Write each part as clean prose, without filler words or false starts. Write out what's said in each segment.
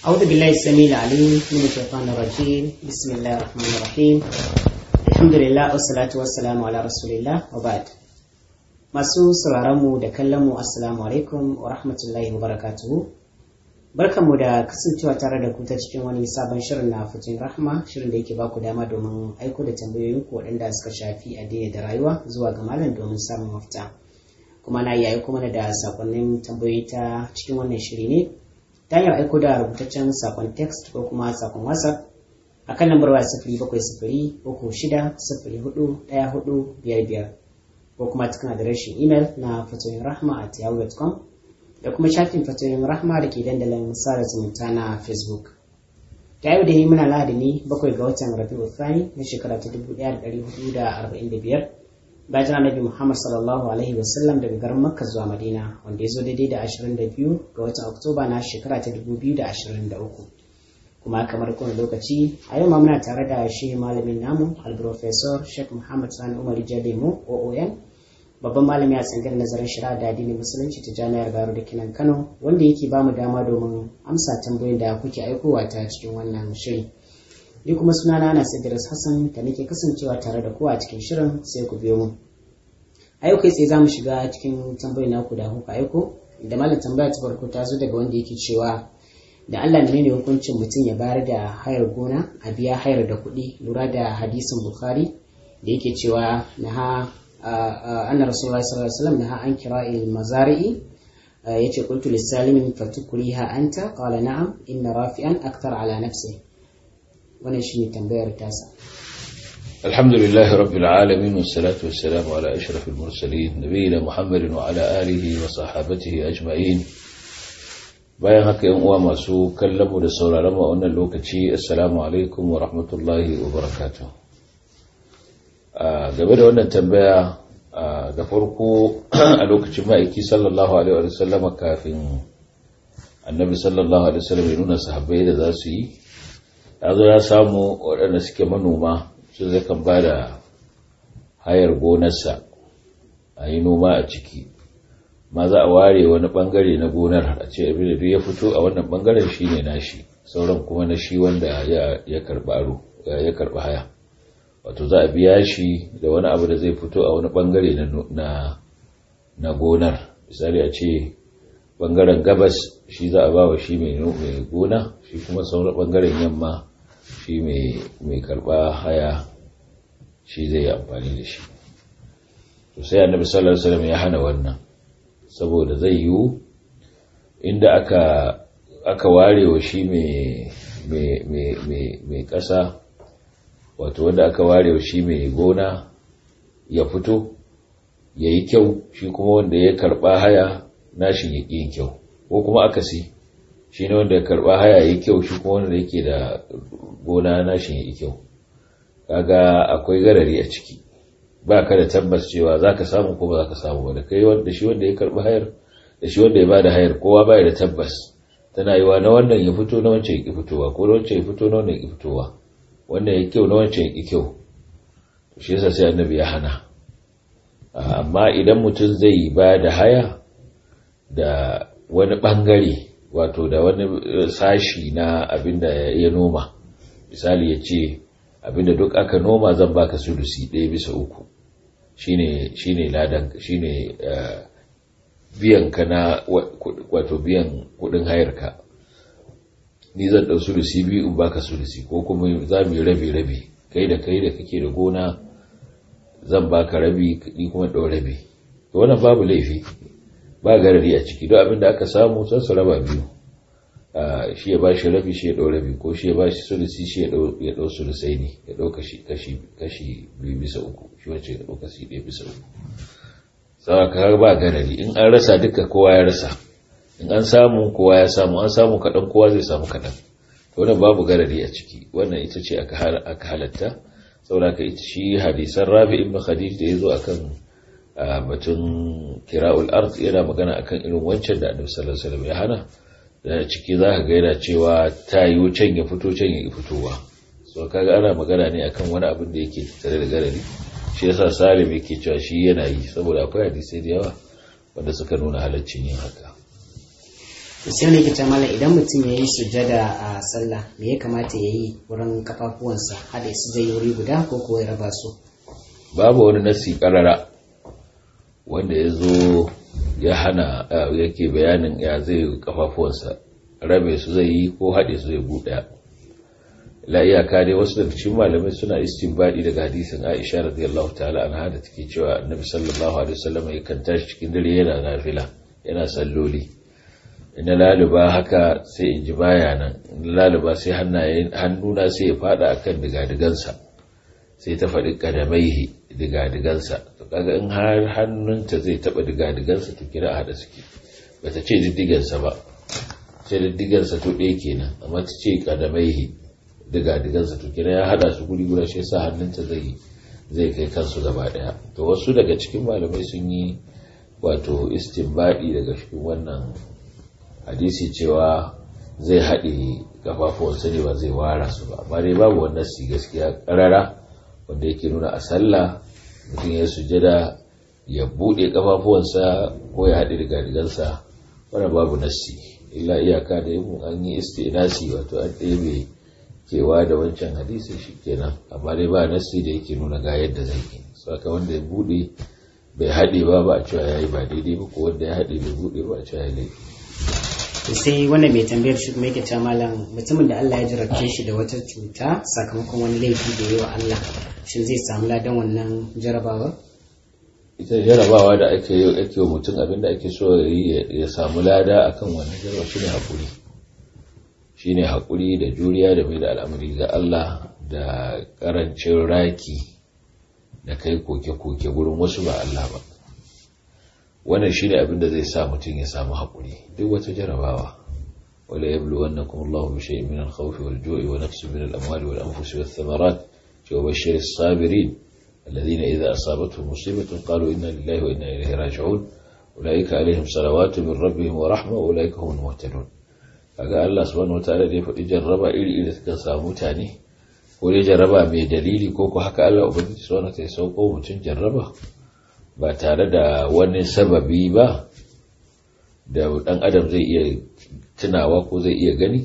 أعوذ بالله السميع العليم من الشيطان الرجيم بسم الله الرحمن الرحيم الحمد لله والصلاة والسلام على رسول الله وبعد. masu sauraronmu da kallonmu assalamu alaikum wa rahmatullahi wa barakatuhu. Barkanmu da kasancewa tare da ku ta cikin wani sabon shirin na Fatoyin Rahma, shirin da yake ba ku dama domin aiko da tambayoyinku waɗanda suka shafi addini da rayuwa zuwa ga malam domin samun mafita. Kuma na iya aiko mana da sakonnin tambayoyi ta cikin wannan shiri ne ta hanyar aiko da rubutaccen sakon text ko kuma sakon WhatsApp a kan lambar waya 0703604145 ko kuma cikin adireshin email na fatoyinrahma@yahoo.com da kuma shafin Fatoyin Rahma da ke dandalin sada zumunta na Facebook. Ta yau da yi muna lahadi ne 7 ga watan Rabi'u Thani na shekara ta 1445 bayan Annabi Muhammad sallallahu alaihi wasallam daga garin Makka zuwa Madina, wanda ya zo daidai da 22 ga watan Oktoba na shekara ta 2023. Kuma kamar kowane lokaci a yau ma muna tare da shi malamin namu al-Professor Sheikh Muhammad Sani Umar Jalemu OON, babban malami a tsangar nazarin shari'a da addinin musulunci ta Jami'ar Bayero da Kinan Kano, wanda yake ba mu dama domin amsa tambayoyin da kuke aikowa ta cikin wannan shiri. Ni kuma sunana Anas Idris Hassan da nake kasancewa tare da kowa a cikin shirin, sai ku biyo mu. A yau kai tsaye za mu shiga cikin tambayoyin naku da kuka aiko, da malam tambaya ta farko ta zo daga wanda yake cewa da Allah ne hukuncin mutum ya bayar da hayar gona a biya hayar da kuɗi, lura da hadisin Bukhari da yake cewa naha anna Rasulullahi sallallahu alaihi wasallam naha an kira'il mazari'i, yace qultu lis-salimin fatukriha anta qala na'am inna rafi'an akthar ala nafsihi. wannan shine tambayar tasa. alhamdulillahi rabbil alamin wassalatu wassalamu ala ashrafil mursalin nabiyina Muhammadin wa ala alihi wa sahbihi ajma'in. bayan haka yan uwa masu kallon mu da sauraron mu a wannan lokaci, assalamu alaikum wa rahmatullahi wa barakatuh. game da wannan tambaya, da farko a lokacin ma'aiki sallallahu alaihi wa sallam, kafin annabi sallallahu alaihi wa sallam ya nuna sahabbai da za su yi, ya zo ya samu waɗanda suke manoma su zai kan ba da hayar gonarsa a yi noma a ciki, ma za a ware wani bangare na gonar a ce abin da duk ya fito a wannan bangaren shi ne nashi, sauran kuma na shi wanda ya karɓi haya. Wato za a biya shi da wani abu da zai fito a wani bangare na gonar. Misali a ce bangaren gabas shi za a ba wa shi mai gona, shi kuma sauran bangaren yamma shi mai karɓa haya shi zai yi amfani da shi. To sai annabi sallallahu alaihi wasallam ya hana wannan, saboda zai yiwu inda aka ware wa shi mai ƙasa, wato wanda aka ware wa shi mai gona ya fito ya yi kyau, shi kuma wanda ya karɓa haya nashi ya ƙi yin kyau, ko kuma akasi, shi ne wanda ya karɓa haya ya yi kyau, shi kuma wanda yake da gona nashi ya yi kyau. Kaga akwai garari a ciki, ba ka da tabbas cewa za ka samu ko ba za ka samu ba, da kai wanda shi wanda ya karɓi hayar da shi wanda ya ba da hayar, kowa ba da tabbas. Tana yiwa na wannan ya fito na wancan ya ƙi fitowa, ko na wancan ya fito na wannan ya ƙi fitowa, wannan ya kyau na wancan ya ƙi kyau. Shi yasa sai annabi ya hana. Amma idan mutum zai ba da haya da wani ɓangare, wato da wani sashi na abin da ya noma, misali ya ce abinda duk aka noma zan baka sulusi 1/3, shine ladan, shine biyan ka na, wato biyan kudin hayar ka, ni zan dau sulusi 2 in baka sulusi, ko kuma za mu yi rabi kai da kake da gona zan baka rabi ni kuma dau rabi. To wannan babu laifi, ba garari a ciki, don abinda aka samu sai su raba biyu, shi ya ba shi rabi, shi ya ɗau rabi, ko shi ya ba shi sulusi, shi ya ɗau sulusai ne, ya ɗau kashi 2/3, shi wacce ya ɗau kashi 1/3. Sawa ka ba garari, in an rasa duka kowa ya rasa, in an samu kowa ya samu, an samu kaɗan kowa zai samu kaɗan. Wannan babu garari a ciki, wannan ita ce aka halatta. Saboda ka ita shi hadisan Rabi ibn Khadij da ya zo akan batun kira'ul ard, yana magana akan irin wancan da Annabi sallallahu alaihi wasallam ya hana. Da ciki za ka gaida cewa ta yi can ya fito can ya fitowa, so kaga ana magana ne akan wani abin da yake tare da garari. Shi yasa Salim yake cewa shi yana yi, saboda akwai hadisai da yawa wanda suka nuna halaccin yin haka. to sai ne kita mala idan mutum ya yi sujada a sallah me ya kamata ya yi wurin kafafuwansa haɗe su zai wuri guda ko kuwa ya raba su? Babu wani nasi karara wanda ya zo ya hana yake bayanin ya zai kafafuwansa rabe su zai yi ko haɗe su zai buɗe. La iyaka dai wasu daga cikin malamai suna istinbadi daga hadisin Aisha radiyallahu ta'ala anha da take cewa Annabi sallallahu alaihi wasallam yakan tashi cikin dare yana nafila yana salloli. Ina laluba haka sai in ji baya nan, in laluba sai hannuna sai ya fada akan digadigansa, sai ta faɗi kadamaihi digadigansa. To kaga in har hannunta zai taɓa digadigansa to kira hada suke, bata ce diddigansa ba, sai diddigansa to ɗaya kenan, amma ta ce kadamaihi digadigansa to kira ya hada su guri guda, shi yasa hannunta zai kai kansu gaba ɗaya. To wasu daga cikin malamai sun yi wato istinbadi daga cikin wannan hadisi cewa zai haɗe kafafuwansa ne ba zai wara su ba, amma dai babu wannan si gaskiya ƙarara wanda yake nuna a sallah mutum ya sujada ya buɗe kafafuwansa ko ya haɗe digadigansa, wannan babu nassi, illa iyaka da yin an yi istinasi wato an ɗebe kewa da wancan hadisi shi kenan, amma dai ba nassi da yake nuna ga yadda zai yi. Saka wanda ya buɗe bai haɗe ba a cewa yayi ba daidai ba, ko wanda ya haɗe bai buɗe ba a cewa yayi laifi. Sai wanda mai tambayar shi kuma yake cewa malam, mutumin da Allah ya jarabce shi da wata cuta sakamakon wani laifi da yayi wa Allah, shin zai samu ladan wannan jarabawa? Ita jarabawa da ake yi wa mutum, abinda ake so ya samu lada akan wannan jarabawa shine hakuri, shine hakuri da juriya da mai da al'amari ga Allah da karancin raki da kai koke-koke gurin wasu ba Allah ba. Wannan shine abin da zai sa mutum ya samu haƙuri duk wata jarabawa. Wala yabluwannakum Allahu bi shay'in min al-khawfi wal-ju'i wa nafsin min al-amwali wal-anfusi wath-thamarat wa bashshiris sabirin alladhina idha asabatuhum musibatun qalu inna lillahi wa inna ilayhi raji'un ulaika alayhim salawatu min rabbihim wa rahma wa ulaika humul muhtadun. Kaga Allah subhanahu wa ta'ala da ya faɗi jarraba iri da suka samu mutane, ko dai jarraba mai dalili ko ko haka Allah ubangiji subhanahu wa ta'ala ya sauko mutum jarraba ba tare da wani sababi ba da ɗan adam zai iya tunawa ko zai iya gani.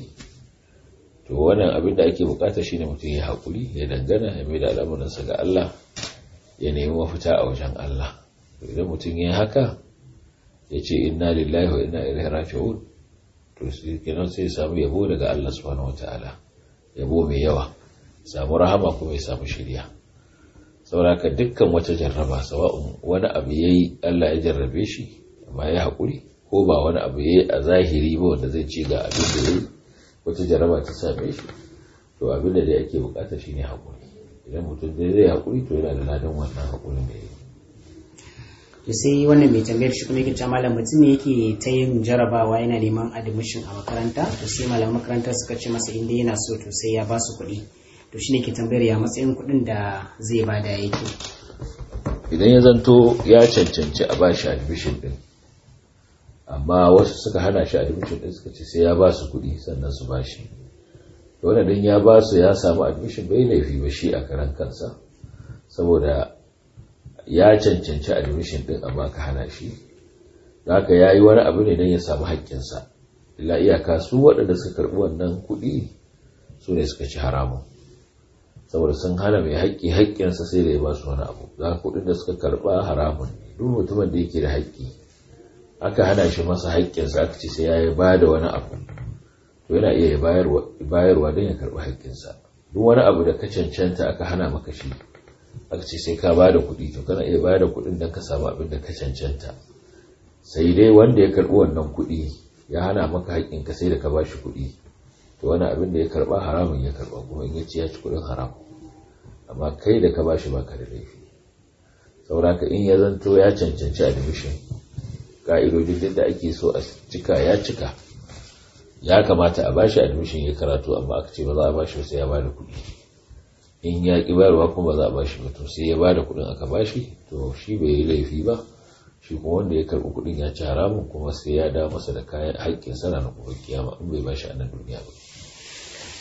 To wannan abin da ake bukata shine mutum ya haƙuri, ya dangana, ya mai da al'amuransa ga Allah, ya nemi mafita a wajen Allah. To idan mutum ya haka ya ce inna lillahi wa inna ilaihi raji'un, to sai kenan sai ya samu yabo daga Allah subhanahu wataala, yabo mai yawa, samu rahama kuma ya samu shiriya. Sauraka dukkan wata jarraba, sawa'un wani abu yayi Allah ya jarrabe shi amma ya haƙuri, ko ba wani abu yayi a zahiri ba wanda zai ci ga abin da yayi, wata jarraba ta same shi, to abin da dai ake bukata shine haƙuri. Idan mutum zai haƙuri to yana da ladan wannan haƙurin da yayi. To sai wannan mai tambayar shi kuma yake cewa malam, mutum ne yake ta yin jarabawa yana neman admission a makaranta, to sai malaman makarantar suka ce masa inda yana so to sai ya ba su kuɗi. To shi ne ke tambayar ya matsayin kuɗin da zai bada yake. Idan ya zanto ya cancanci a ba shi admission din, amma wasu suka hana shi admission din suka ce sai ya ba su kuɗi sannan su ba shi, to wannan din ya ba su ya samu admission bai laifi ba shi a karan kansa, saboda ya cancanci admission din amma ka hana shi, haka ya yi wani abu ne don ya samu haƙƙinsa. Illa iyaka su waɗanda suka karɓi wannan kuɗi su ne suka ci haramun, saboda sun hana mai haƙƙi haƙƙinsa sai da ya ba su wani abu. Za kuɗin da suka karɓa haramun, duk mutumin da yake da haƙƙi aka hana shi masa haƙƙinsa aka ce sai ya yi ba da wani abu, to yana iya bayarwa don ya karɓi haƙƙinsa. Duk wani abu da ka cancanta aka hana maka shi aka ce sai ka ba da kuɗi, to kana iya bayar da kuɗin don ka samu abin da ka cancanta. Sai dai wanda ya karɓi wannan kuɗi ya hana maka haƙƙinka sai da ka ba shi kuɗi, to wani abin da ya karɓa haramun ya karɓa, kuma in ya ci ya ci kuɗin haram, amma kai da ka ba shi baka da laifi. Sauraka in ya zanto ya cancanci admission, ka'idojin da ake so a cika ya cika, ya kamata a bashi admission ya karatu, amma aka ce ba za a bashi sai ya bada kuɗi. In ya ƙi bayarwa kuma ba za a bashi ba, to sai ya bada kuɗin aka bashi, to shi bai yi laifi ba, shi kuma wanda ya karɓi kuɗin ya ci haramun, kuma sai ya dawo masa da kayan haƙƙin sana na kuma kiyama in bai bashi a nan duniya ba.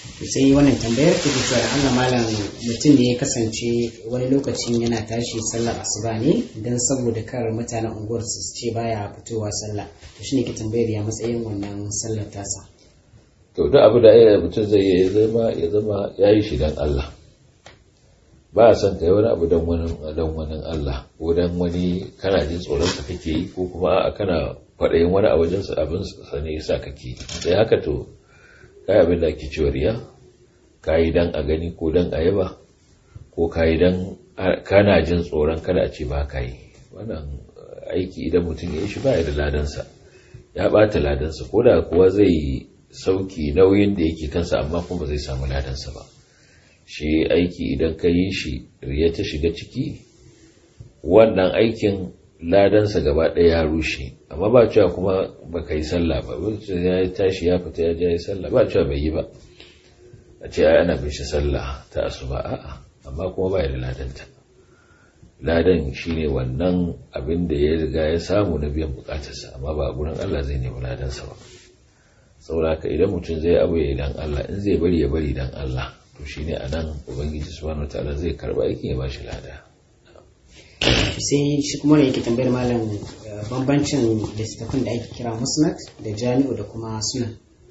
sai wannan tambayar take cewa Allah malam mutum ne ya kasance wani lokacin yana tashi sallar asuba ne dan saboda kar mutanen unguwar su ce baya fitowa sallah, to shine ke tambayar ya matsayin wannan sallar tasa. To duk abu da mutum zai yi ya zama yayi shi dan Allah, ba a son kai wani abu dan wani Allah ko dan wani kana jin tsoron sa kake yi ko kuma kana faɗayin wani a wajen abin sa ne yasa kake sai haka to kai abin da ake cewa riya, kai dan a gani ko dan a yaba ko kai dan kana jin tsoron kada a ce ba kai. Wannan aiki idan mutum ya yi shi ba ya da ladansa, ya bata ladansa, ko da kuwa zai sauki nauyin da yake kansa amma kuma ba zai samu ladansa ba. Shi aiki idan ka yi shi riya ta shiga ciki, wannan aikin ladansa gaba ɗaya ya rushe, amma ba cewa kuma ba ka yi sallah ba, ya tashi ya fita ya je ya sallah ba cewa bai yi ba, a ce ai ana bin shi sallah ta asuba, a'a, amma kuma ba ya da ladanta. Ladan shine wannan abin da ya riga ya samu na biyan bukatarsa, amma ba gurin Allah zai nemi ladansa ba. Saboda haka idan mutum zai abu ya dan Allah, in zai bari ya bari dan Allah, to shine anan ubangiji subhanahu wataala zai karba aikin ya bashi lada. Sai shi kuma ne yake tambayar malam bambancin littattafan da ake kira musnad da jami'u da kuma sunan.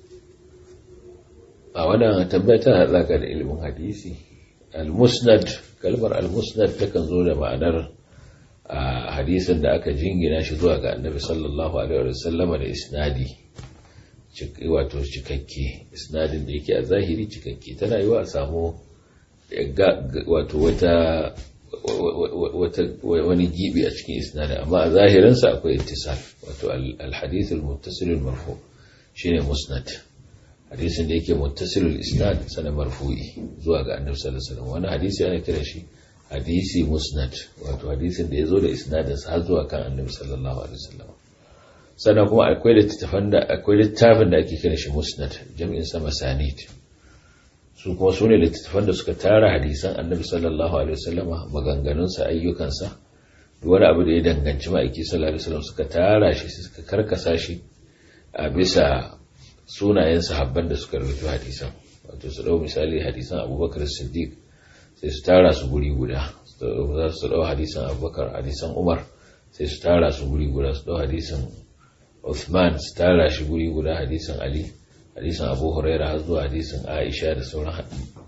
A wannan tambaya tana alaka da ilimin hadisi. Al-musnad, kalmar al-musnad takan zo da ma'anar hadisin da aka jingina shi zuwa ga annabi sallallahu alaihi wa sallama da isnadi, wato cikakke, isnadin da yake a zahiri cikakke. Tana yiwa a samu wato wani gibi a cikin isnadin, amma a zahirinsa akwai ittisal, wato al-hadith al-muttasil al-marfu shine musnad. Hadisin da yake muttasilul isnad sana marfu'i zuwa ga annabi sallallahu alaihi wasallam, wani hadisi ana kira shi hadisi musnad, wato hadisin da yazo da isnadin sa har zuwa kan annabi sallallahu alaihi wasallam. Sannan kuma akwai littafin da ake kira shi musnad, jami'in sa masanid. Su kuma sune littafan da suka tara hadisan annabi sallallahu alaihi wasallam, maganganun sa, ayyukan sa, wani abu da ya danganci ma'aiki sallallahu alaihi wasallam suka tara shi, suka karkasa shi a bisa sunayen sahabban da suka rubuta hadisan. Wato su dau misali hadisan Abubakar Siddiq sai su tara su guri guda, su dau hadisan Abubakar, hadisan Umar sai su tara su guri guda, su dau hadisan Uthman su tara shi guri guda, hadisan Ali, hadisan Abu Hurairah har zuwa hadisan Aisha da sauran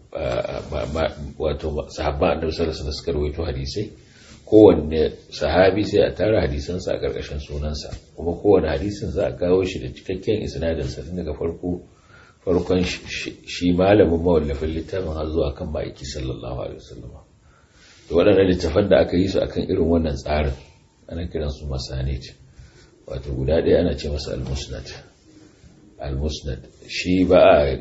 wato sahabban Annabi sallallahu alaihi wasallam suka rubuta hadisai. Kowanne sahabi sai a tara hadisansa a ƙarƙashin sunansa, kuma kowane hadisin za a kawo shi da cikakken isnadinsa tun daga farkon shi malamin mawallafin littafin har zuwa kan ma'aiki sallallahu alaihi wasallam. Da waɗannan littafan da aka yi su akan irin wannan tsarin ana kiran su masanid, wato guda ɗaya ana ce masa al-musnad. Shi ba a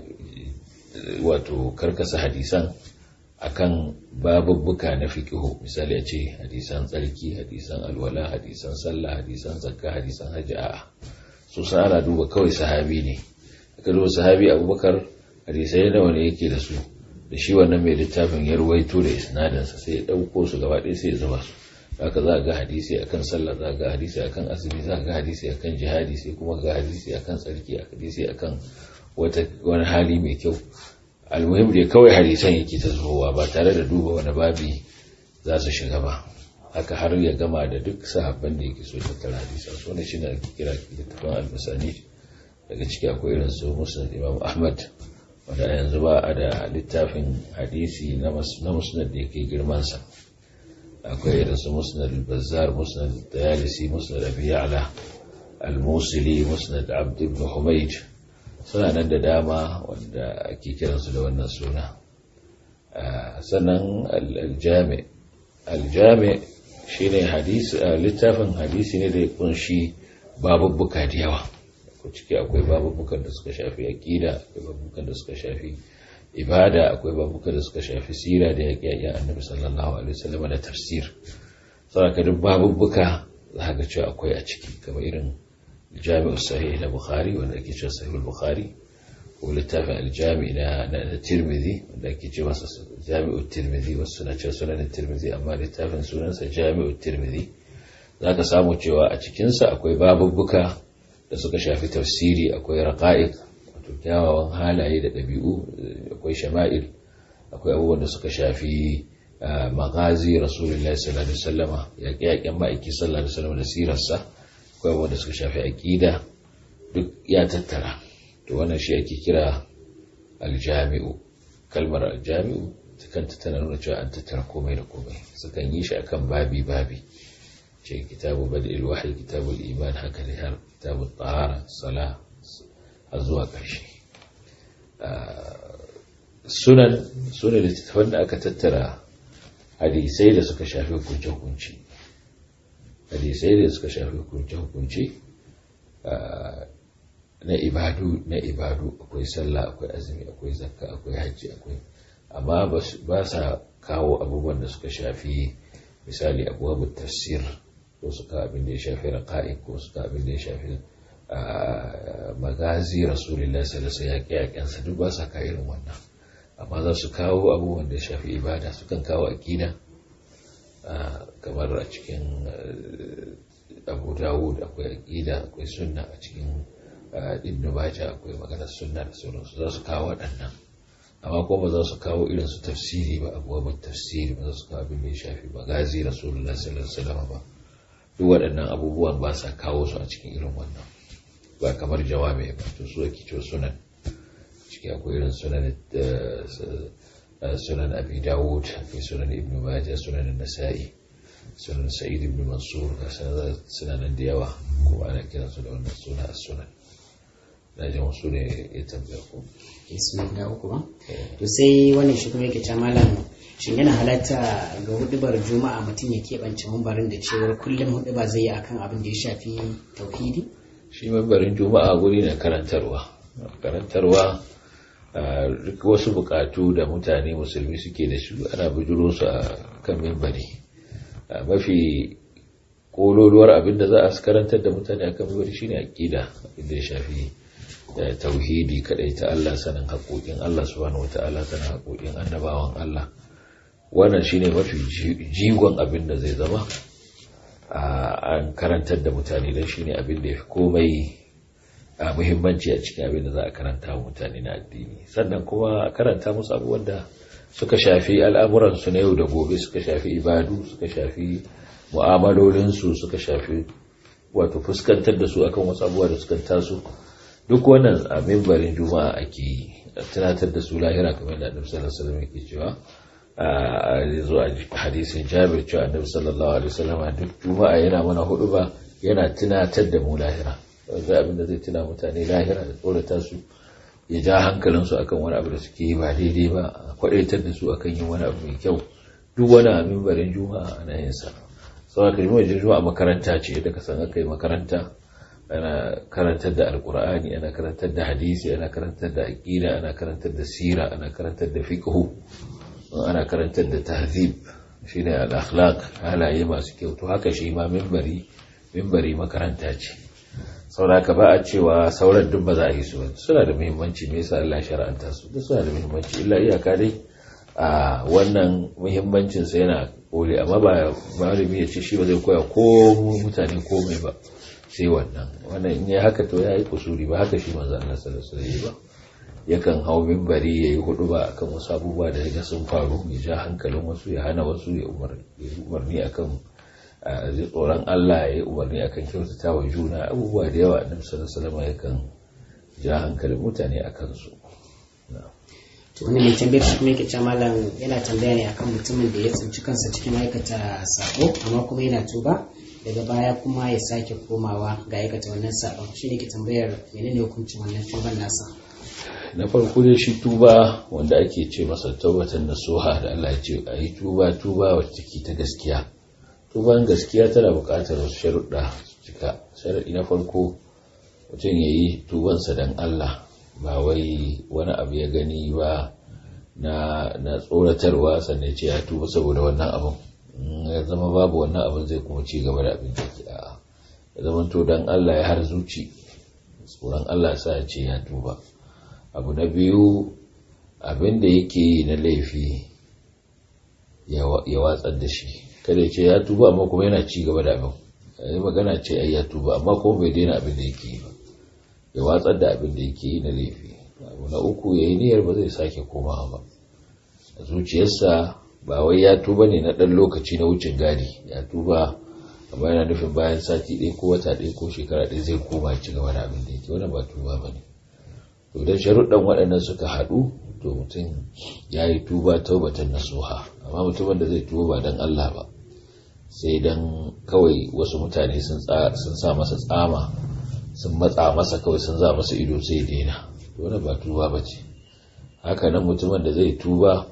wato karkasa hadisan akan babubbuka na fiqhu, misali a ce hadisan tsarki, hadisan alwala, hadisan sallah, hadisan zakka, hadisan hajji, a'a, su ana duba kawai sahabi ne. Aka duba sahabi Abubakar, hadisai nawa ne yake da su, da shi wannan mai littafin ya ruwaito da isnadinsa, sai ya dauko su gaba ɗaya sai ya zuba su. Haka za ga hadisi akan sallah, za ga hadisi akan azumi, za ga hadisi akan jihadi, sai kuma ga hadisi akan tsarki, hadisi akan wani hali mai kyau. Almuhim da kawai hadisan yake ta zuwa ba tare da duba wani babi za su shiga ba, haka har ya gama da duk sahabban da yake so tattara hadisan. So ne shine ake kira littafin al-masanid. Daga ciki akwai irin su musnad Imam Ahmad, wanda yanzu ba a da littafin hadisi na musnad da yake girman sa. Akwai irin su musnad al-Bazzar, musnad al-Tayalisi, musnad Abi Ya'la al-Musili, musnad Abd ibn Humayd. Suna nan da dama wanda ake kiransu da wannan suna. Sannan aljami shi ne littafin hadisi ne da ya kunshi babubbuka da yawa. Ko ciki akwai babubbukan da suka shafi aqida, akwai babubbukan da suka shafi ibada, akwai babubbukan da suka shafi sira da yaƙi annabi sallallahu alaihi wasallam da tafsir. Saboda duk babubbuka za ka cewa akwai a ciki, kamar irin الجامع الصحيح البخاري ولا كيتش صحيح البخاري وللتابع الجامع إلى الترمذي ولا كيتش جامع الترمذي والسنة سنن الترمذي أما للتابع سنن جامع الترمذي ذاك سامو cewa a cikin sa akwai babubbuka da suka shafi tafsiri, akwai raqa'iq wato kyawawan halaye da ɗabi'u. Akwai shama'il, akwai abubuwan da suka shafi magazi rasulullahi sallallahu alaihi wasallama, yaƙe-yaƙen ma'aiki sallallahu alaihi wasallama da sirarsa. Akwai abubuwan da suka shafi aƙida, duk ya tattara. To wannan shi ake kira aljami'u. Kalmar aljami'u kanta tana nuna cewa an tattara komai da komai. Sukan yi shi akan babi ce kitabu bad'il wahyi, kitabul iman, haka ne har kitabut tahara, salah, har zuwa ƙarshe. Sunan littattafan da aka tattara hadisai da suka shafi hukunce-hukunce. Hadisai da suka shafi hukunce-hukunce na ibadu, akwai sallah, akwai azumi, akwai zakka, akwai hajji, amma ba sa kawo abubuwan da suka shafi misali abubuwan tafsir, ko suka abin da ya shafi raqa'iq, ko suka abin da ya shafi magazi rasulullahi sallallahu alaihi wasallam, yaƙe-yaƙensa duk ba sa kawo irin wannan. Amma za su kawo abubuwan da ya shafi ibada, sukan kawo aqida, kamar a cikin Abu Dawud akwai aqida, akwai sunna, a cikin Ibn Majah akwai maganar sunna da sauransu, za su kawo waɗannan. Amma kuma ba za su kawo irin su tafsiri ba, abubuwan tafsiri ba za su kawo abin da ya shafi magazi rasulullahi sallallahu alaihi wasallam ba. Duk waɗannan abubuwan ba sa kawo su a cikin irin wannan, ba kamar jawami ba. To su ake cewa sunan. Ciki akwai irin sunan Abi Dawud, akwai sunan Ibn Majah, sunan Nasa'i, sunan Sa'id ibn Mansur, suna nan da yawa, kuma ana kiransu da wannan suna as-sunan. Na ji wasu ne ya tambaya ko sunan da uku ba. To sai wannan shi kuma yake ta malam, shin yana halatta ga hudubar juma'a mutum ya keɓance mambarin da cewar kullum huduba zai yi akan abin da ya shafi tauhidi? Shi mambarin juma'a guri na karantarwa duk wasu bukatu da mutane musulmi suke da su ana bujuro su a kan mimbari. Mafi kololuwar abin da za a karantar da mutane akan mimbari shine aqida, abin da ya shafi tauhidi, kadai ta Allah, sanin haƙoƙin Allah subhanahu wata'ala, sanin haƙoƙin annabawan Allah. Wannan shine mafi jigon abin da zai zama an karantar da mutane, dan shine abin da yafi komai muhimmanci a cikin abin da za a karanta wa mutane na addini. Sannan kuma a karanta musu abubuwan da suka shafi al'amuran su na yau da gobe, suka shafi ibadu, suka shafi mu'amalolinsu, suka shafi wato fuskantar da su akan wasu abubuwa da suka taso. Duk wannan a mimbarin juma'a ake tunatar da su lahira, kamar da Annabi sallallahu alaihi wasallam yake cewa zuwa hadisin Jabir cewa Annabi sallallahu alaihi wasallam duk juma'a yana mana huduba, yana tunatar da mu lahira. Wanda abin da zai tuna mutane lahira da tsorata su, ya ja hankalinsu akan wani abu da suke yi ba daidai ba, a kwadaitar da su akan yin wani abu mai kyau. Duk wani a mimbarin juma'a ana yin sa. Saboda mimbarin juma'a makaranta ce, da ka san aka yi makaranta, ana karantar da alkur'ani, ana karantar da hadisi, ana karantar da aqida, ana karantar da sira, ana karantar da fiqh, ana karantar da tahzib, shine al-akhlaq, halaye masu kyau. To haka shi ma mimbari makaranta ce. Saboda ba a cewa sauran duk ba za a yi su ba, suna da muhimmanci. Me yasa Allah shar'anta su? Duk suna da muhimmanci, illa iyaka dai a wannan muhimmancin sa yana kole, amma ba malami ya ce shi ba zai koya ko mutane komai ba sai wannan in ya haka to ya yi kusuri. Ba haka shi manzo Allah sallallahu alaihi wasallam ba. Yakan hau minbari yayi hudu ba akan wasu abubuwa da ya sun faru, ya ja hankalin wasu, ya hana wasu, ya umarni akan tsoron Allah, ya umarni akan kyautata wa juna. Abubuwa da yawa Annabi sallallahu alaihi wasallam yakan ja hankalin mutane akan su. To wani mai tambayar shi kuma yake cewa malam yana tambaya ne akan mutumin da ya tsinci kansa cikin aikata sabo, amma kuma yana tuba, daga baya kuma ya sake komawa ga aikata wannan sabon. Shi ne ke tambayar menene hukuncin wannan tuban nasa? Na farko dai shi tuba wanda ake ce masa taubatan nasuha, da Allah ya ce a yi tuba wacce take ta gaskiya. Tuban gaskiya tana buƙatar wasu sharuɗa su cika. Sharaɗi na farko, mutum ya yi tubansa don Allah, ba wai wani abu ya gani ba na tsoratarwa sannan ce ya tuba saboda wannan abin. Ya zama babu wannan abin zai kuma ci gaba da abin da ke ya zama to don Allah ya har zuci, tsoron Allah sa ya ce ya tuba. Abu na biyu, abin da yake yi na laifi ya watsar da shi. Kada ya ce ya tuba amma kuma yana ci gaba da abin. Ya magana ce ai ya tuba amma kuma bai daina abin da yake yi ba. Ya watsar da abin da yake yi na laifi. abu na uku yayi niyyar ba zai sake komawa ba a zuciyarsa, ba wai ya tuba ne na ɗan lokaci na wucin gadi, ya tuba amma yana nufin bayan sati ɗaya ko wata ɗaya ko shekara ɗaya zai koma ci gaba da abin da yake, wannan ba tuba ba ne. To idan sharuɗan waɗannan suka haɗu to mutum ya yi tuba taubatan nasuha. Amma mutumin da zai tuba ba don Allah ba, sai dan kawai wasu mutane sun sa masa tsama, sun matsa masa kawai, sun za masa ido sai ya daina, to wannan ba tuba ba ce. Haka nan mutumin da zai tuba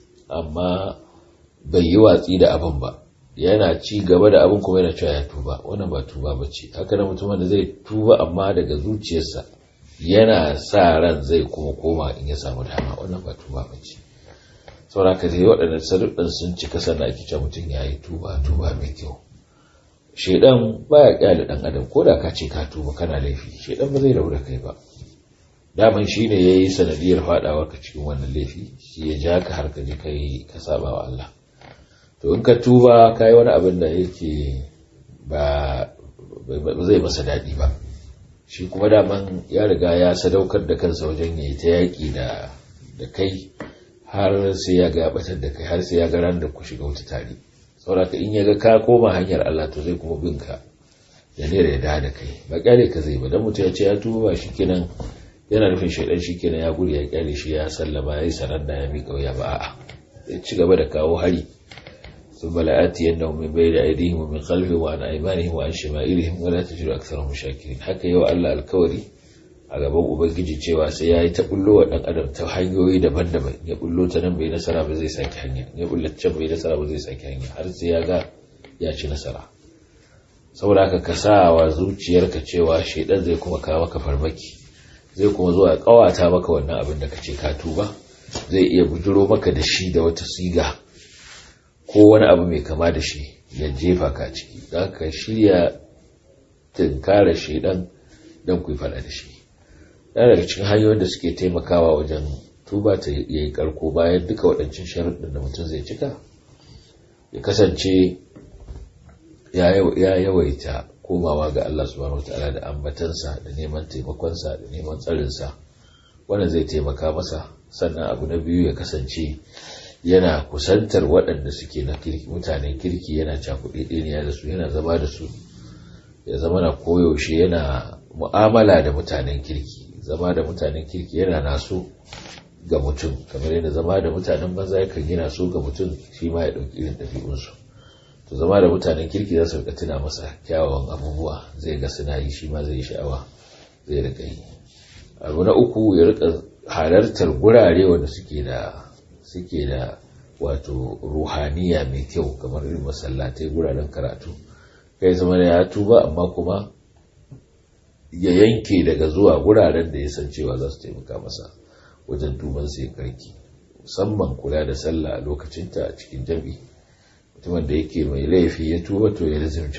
amma bai yi watsi da abin ba, yana ci gaba da abin kuma yana cewa ya tuba, wannan ba tuba ba ce. Haka nan mutumin da zai tuba amma daga zuciyarsa yana sa ran zai kuma koma in ya samu dama, wannan ba tuba ba ce. sauraka dai waɗannan saruɗin sun cika sannan ake cewa mutum ya yi tuba mai kyau. Shaidan baya kyale ɗan adam, ko da ka ce ka tuba kana laifi, shaidan ba zai rabu da kai ba. Daman shi ne ya yi sanadiyar faɗawa ka cikin wannan laifi, shi ya ja ka har ka je ka saba wa Allah. To in ka tuba ka yi wani abin da yake ba zai masa daɗi ba, shi kuma daman ya riga ya sadaukar da kansa wajen ya yi ta yaƙi da kai har sai ya ga batar da kai, har sai ya ga ran da ku shiga wuta tare. Saboda in ya ga ka koma hanyar Allah to zai kuma bin ka ya ne da da kai, ba kyale ka zai ba. Dan mutum ya ce ya tuba ba shikenan yana nufin shaidan shikenan ya gudu ya kyale shi ya sallama ya yi saranda ya miƙa wuya ba, a'a zai ci gaba da kawo hari. ثم لآتينهم من بين أيديهم ومن خلفهم وعن أيمانهم وعن شمائلهم ولا تجد أكثرهم شاكرين. haka yau Allah alkawari a gaban ubangiji cewa sai yayi ta bullo wa dan adam ta hanyoyi daban-daban, ya bullo ta nan bai nasara ba zai saki hanya, ya bullo can bai nasara ba zai saki hanya, har sai ya ga ya ci nasara. saboda haka ka sa wa zuciyarka cewa shedan zai kuma kawo maka farmaki, zai kuma zuwa kawata maka wannan abin da kace ka tuba, zai iya bujiro maka da shi da wata siga ko wani abu mai kama da shi ya jefa ka ciki. Za ka shirya tunkara shedan don ku yi fada da shi. Ɗaya daga cikin hanyoyin da suke taimakawa wajen tuba ta yi karko bayan duka waɗancan sharuɗin da mutum zai cika, ya kasance ya yawaita komawa ga Allah subhanahu wataala da ambatansa da neman taimakonsa da neman tsarinsa, wannan zai taimaka masa. Sannan abu na biyu ya kasance yana kusantar waɗanda suke na kirki, mutanen kirki, yana cakuɗe ɗaya da su, yana zama da su, ya zama na koyaushe yana mu'amala da mutanen kirki. Zama da mutanen kirki yana naso ga mutum, kamar yadda zama da mutanen banza yakan yi naso ga mutum, shi ma ya ɗauki irin ɗabi'unsu. To zama da mutanen kirki za su rika tuna masa kyawawan abubuwa, zai ga suna yi, shi ma zai sha'awa, zai rika yi. Abu na uku, ya rika halartar gurare wanda suke da wato ruhaniya mai kyau, kamar irin masallatai, guraren karatu. Kai zama da ya tuba amma kuma ya yanke daga zuwa guraren da ya san cewa za su taimaka masa wajen tuban sai karki, musamman kula da sallah a lokacinta a cikin jam'i. Mutumin da yake mai laifi ya tuba to ya lazimci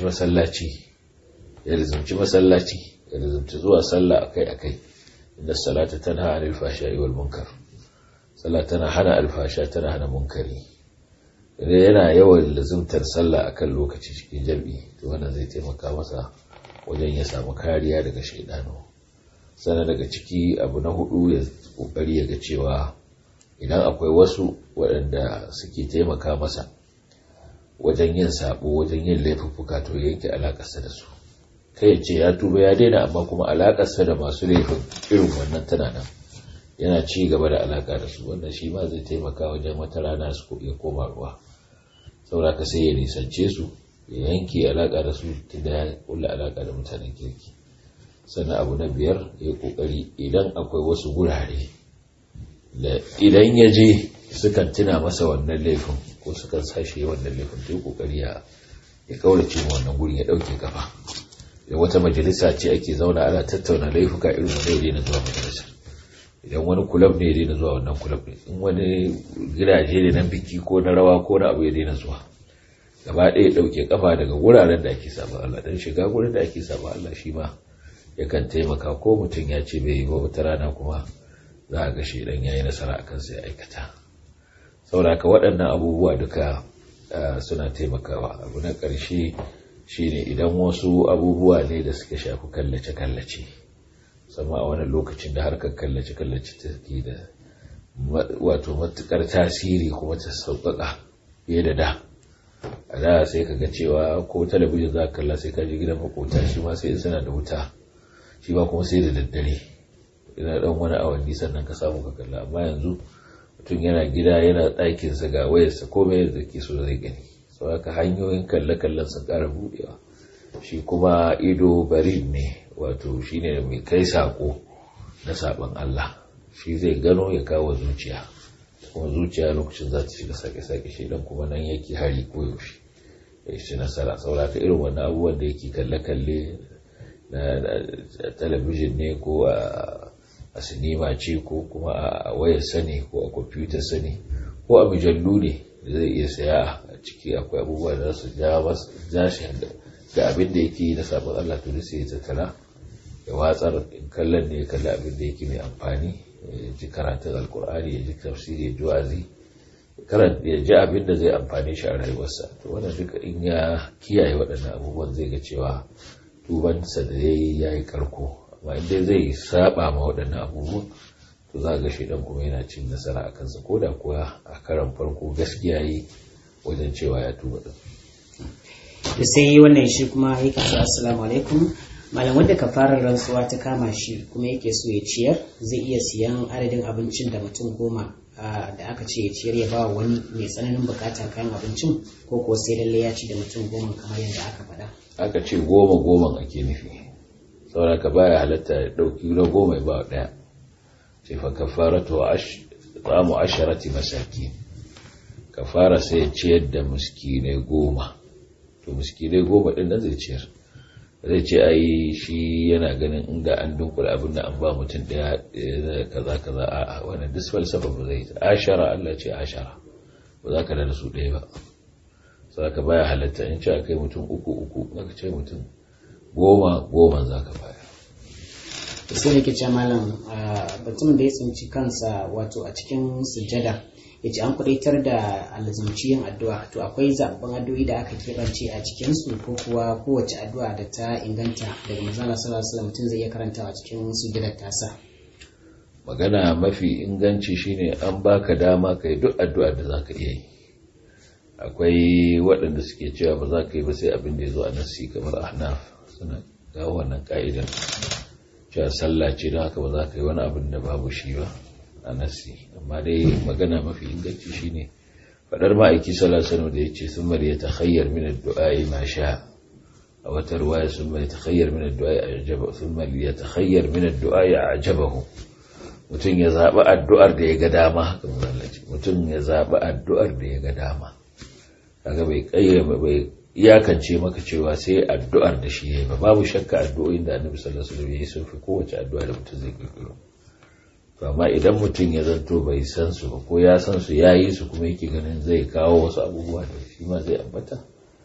masallaci, ya lazimci zuwa sallah akai-akai. inda salata tana anil fahsha'i wal munkar, sallah tana hana alfasha, tana hana munkari. idan yana yawan lazimtar sallah akan lokaci cikin jam'i, to wannan zai taimaka masa wajen ya samu kariya daga shaidanu. Sannan daga ciki abu na hudu, ya kokari ya ga cewa idan akwai wasu waɗanda suke taimaka masa wajen yin sabo, wajen yin laifuffuka, to yanke alakarsa da su. Kai ya ce ya tuba ya daina, amma kuma alakarsa da masu laifin irin wannan tana nan, yana ci gaba da alaka da su. Wannan shi ma zai taimaka wajen wata rana su iya koma ruwa. Saboda ka sai ya nisance su, ya yanke alaka da su tunda ya kulla alaka da mutanen kirki. Sannan abu na biyar, ya kokari idan akwai wasu gurare da idan ya je sukan tuna masa wannan laifin ko sukan sashi wannan laifin, to ya kokari ya kaurace wannan guri, ya dauke kafa. Idan wata majalisa ce ake zauna ana tattauna laifuka irin wanda ya daina zuwa majalisar. Idan wani kulab ne ya daina zuwa wannan kulab ne. In wani gidaje ne na biki ko na rawa ko na abu ya daina zuwa. Gaba ɗaya ɗauke kafa daga wuraren da ake saba Allah, dan shiga gurin da ake saba Allah shi ma yakan taimaka. Ko mutum ya ce bai yi ba, wata rana kuma za a ga shi dan yayi nasara akan sai aikata. Saboda ka waɗannan abubuwa duka suna taimakawa. Abu na ƙarshe shine idan wasu abubuwa ne da suka shafi kallace-kallace, sama a wannan lokacin da harkar kallace-kallace take da wato matukar tasiri kuma ta sauƙaƙa fiye da da. A da sai ka ga cewa ko talabijin za ka kalla sai ka je gidan makota shi ma sai in suna da wuta, shi ma kuma sai da daddare ina dan wani awanni sannan ka samu ka kalla. Amma yanzu mutum yana gida yana ɗakinsa ga wayarsa komai da ke so zai gani, sau haka hanyoyin kalle-kallen sun ƙara buɗewa. Shi kuma ido barid ne, wato shi ne mai kai saƙo na saɓon Allah, shi zai gano ya kawo zuciya, kuma zuciya lokacin za ta shiga sake-sake shi dan kuma nan yake hari koyaushe ya ci nasara. Sauraka irin wannan abubuwan da yake kalle-kalle na talabijin ne ko a sinima ce ko kuma a wayar sani ko a kwamfutar sani ko a mujallu ne da zai iya saya a ciki akwai abubuwa da su ja shi ga abin da yake na sabon Allah to sai ya tattara ya watsar. in kallon ne ya kalli abin da yake mai amfani, ya ji karatun alkur'ani, ya ji tafsiri, ya ji wazi, ya ji abin da zai amfani shi a rayuwarsa. To wannan duka in ya kiyaye waɗannan abubuwan zai ga cewa tubansa da ya yi karko. Amma inda zai saba ma waɗannan abubuwan to za ga shaidan kuma yana cin nasara a kansa, ko da kuwa a karan farko gaskiya yi wajen cewa ya tuba din. Da sai wannan shi kuma yake cewa assalamu alaikum malam, wanda kafarar rantsuwa ta kama shi kuma yake so ya ciyar, zai iya siyan adadin abincin da mutum 10 da aka ce ya ciyar ya ba wani mai tsananin bukata kayan abincin, ko ko sai lalle ya ci da mutum 10 kamar yadda aka faɗa? Aka ce 10 ake nufi, saboda ka baya halatta ya ɗauki na 10 ba ɗaya. sai fa kafaratu ta'amu 10 masakin, kafara sai ya ciyar da miskinai 10. To miskinai 10 din nan zai ciyar, zai ce ai shi yana ganin inda an dunkula abin da an ba mutum daya kaza kaza a wannan duk falsafa ba zai ta 10. Allah ce 10 ba za ka da su ɗaya ba, sai ka baya halatta in ce akai mutum 3 zaka ce mutum 10 za ka baya. Sai yake ce malam, batun da ya tsinci kansa wato a cikin sujjada ya ce an kudaitar da alzumci yin addu'a, to akwai zaɓen addu'o'i da aka keɓance a cikinsu ko kuwa kowace addu'a da ta inganta daga manzon sallallahu alaihi wasallam mutum zai iya karantawa cikin sujjadar tasa? Magana mafi inganci shine an baka dama kai duk addu'a da zaka iya yi. Akwai waɗanda suke cewa ba za ka yi ba sai abin da ya zo a nasi, kamar Ahnaf suna ga wannan ka'idar cewa sallah ce don haka ba za ka yi wani abin da babu shi ba a nasi. Amma dai magana mafi inganci shine fadar ma'aiki sallallahu alaihi wasallam da yace summa yatakhayyar min ad-du'a ma sha, a wata riwaya summa yatakhayyar min ad-du'a ajaba, summa yatakhayyar min ad-du'a ajabahu, mutum ya zaɓi addu'ar da ya ga dama. Haka mutum ya zaɓi addu'ar da ya ga dama, kaga bai iyakance maka cewa sai addu'ar da shi yayi ba. Babu shakka addu'o'in da Annabi sallallahu alaihi wasallam yayi sun fi kowace addu'a da mutum zai kirkiro. To amma idan mutum ya zanto bai san su ba ko ya san su yayi su kuma yake ganin zai kawo wasu abubuwa da shi ma zai ambata,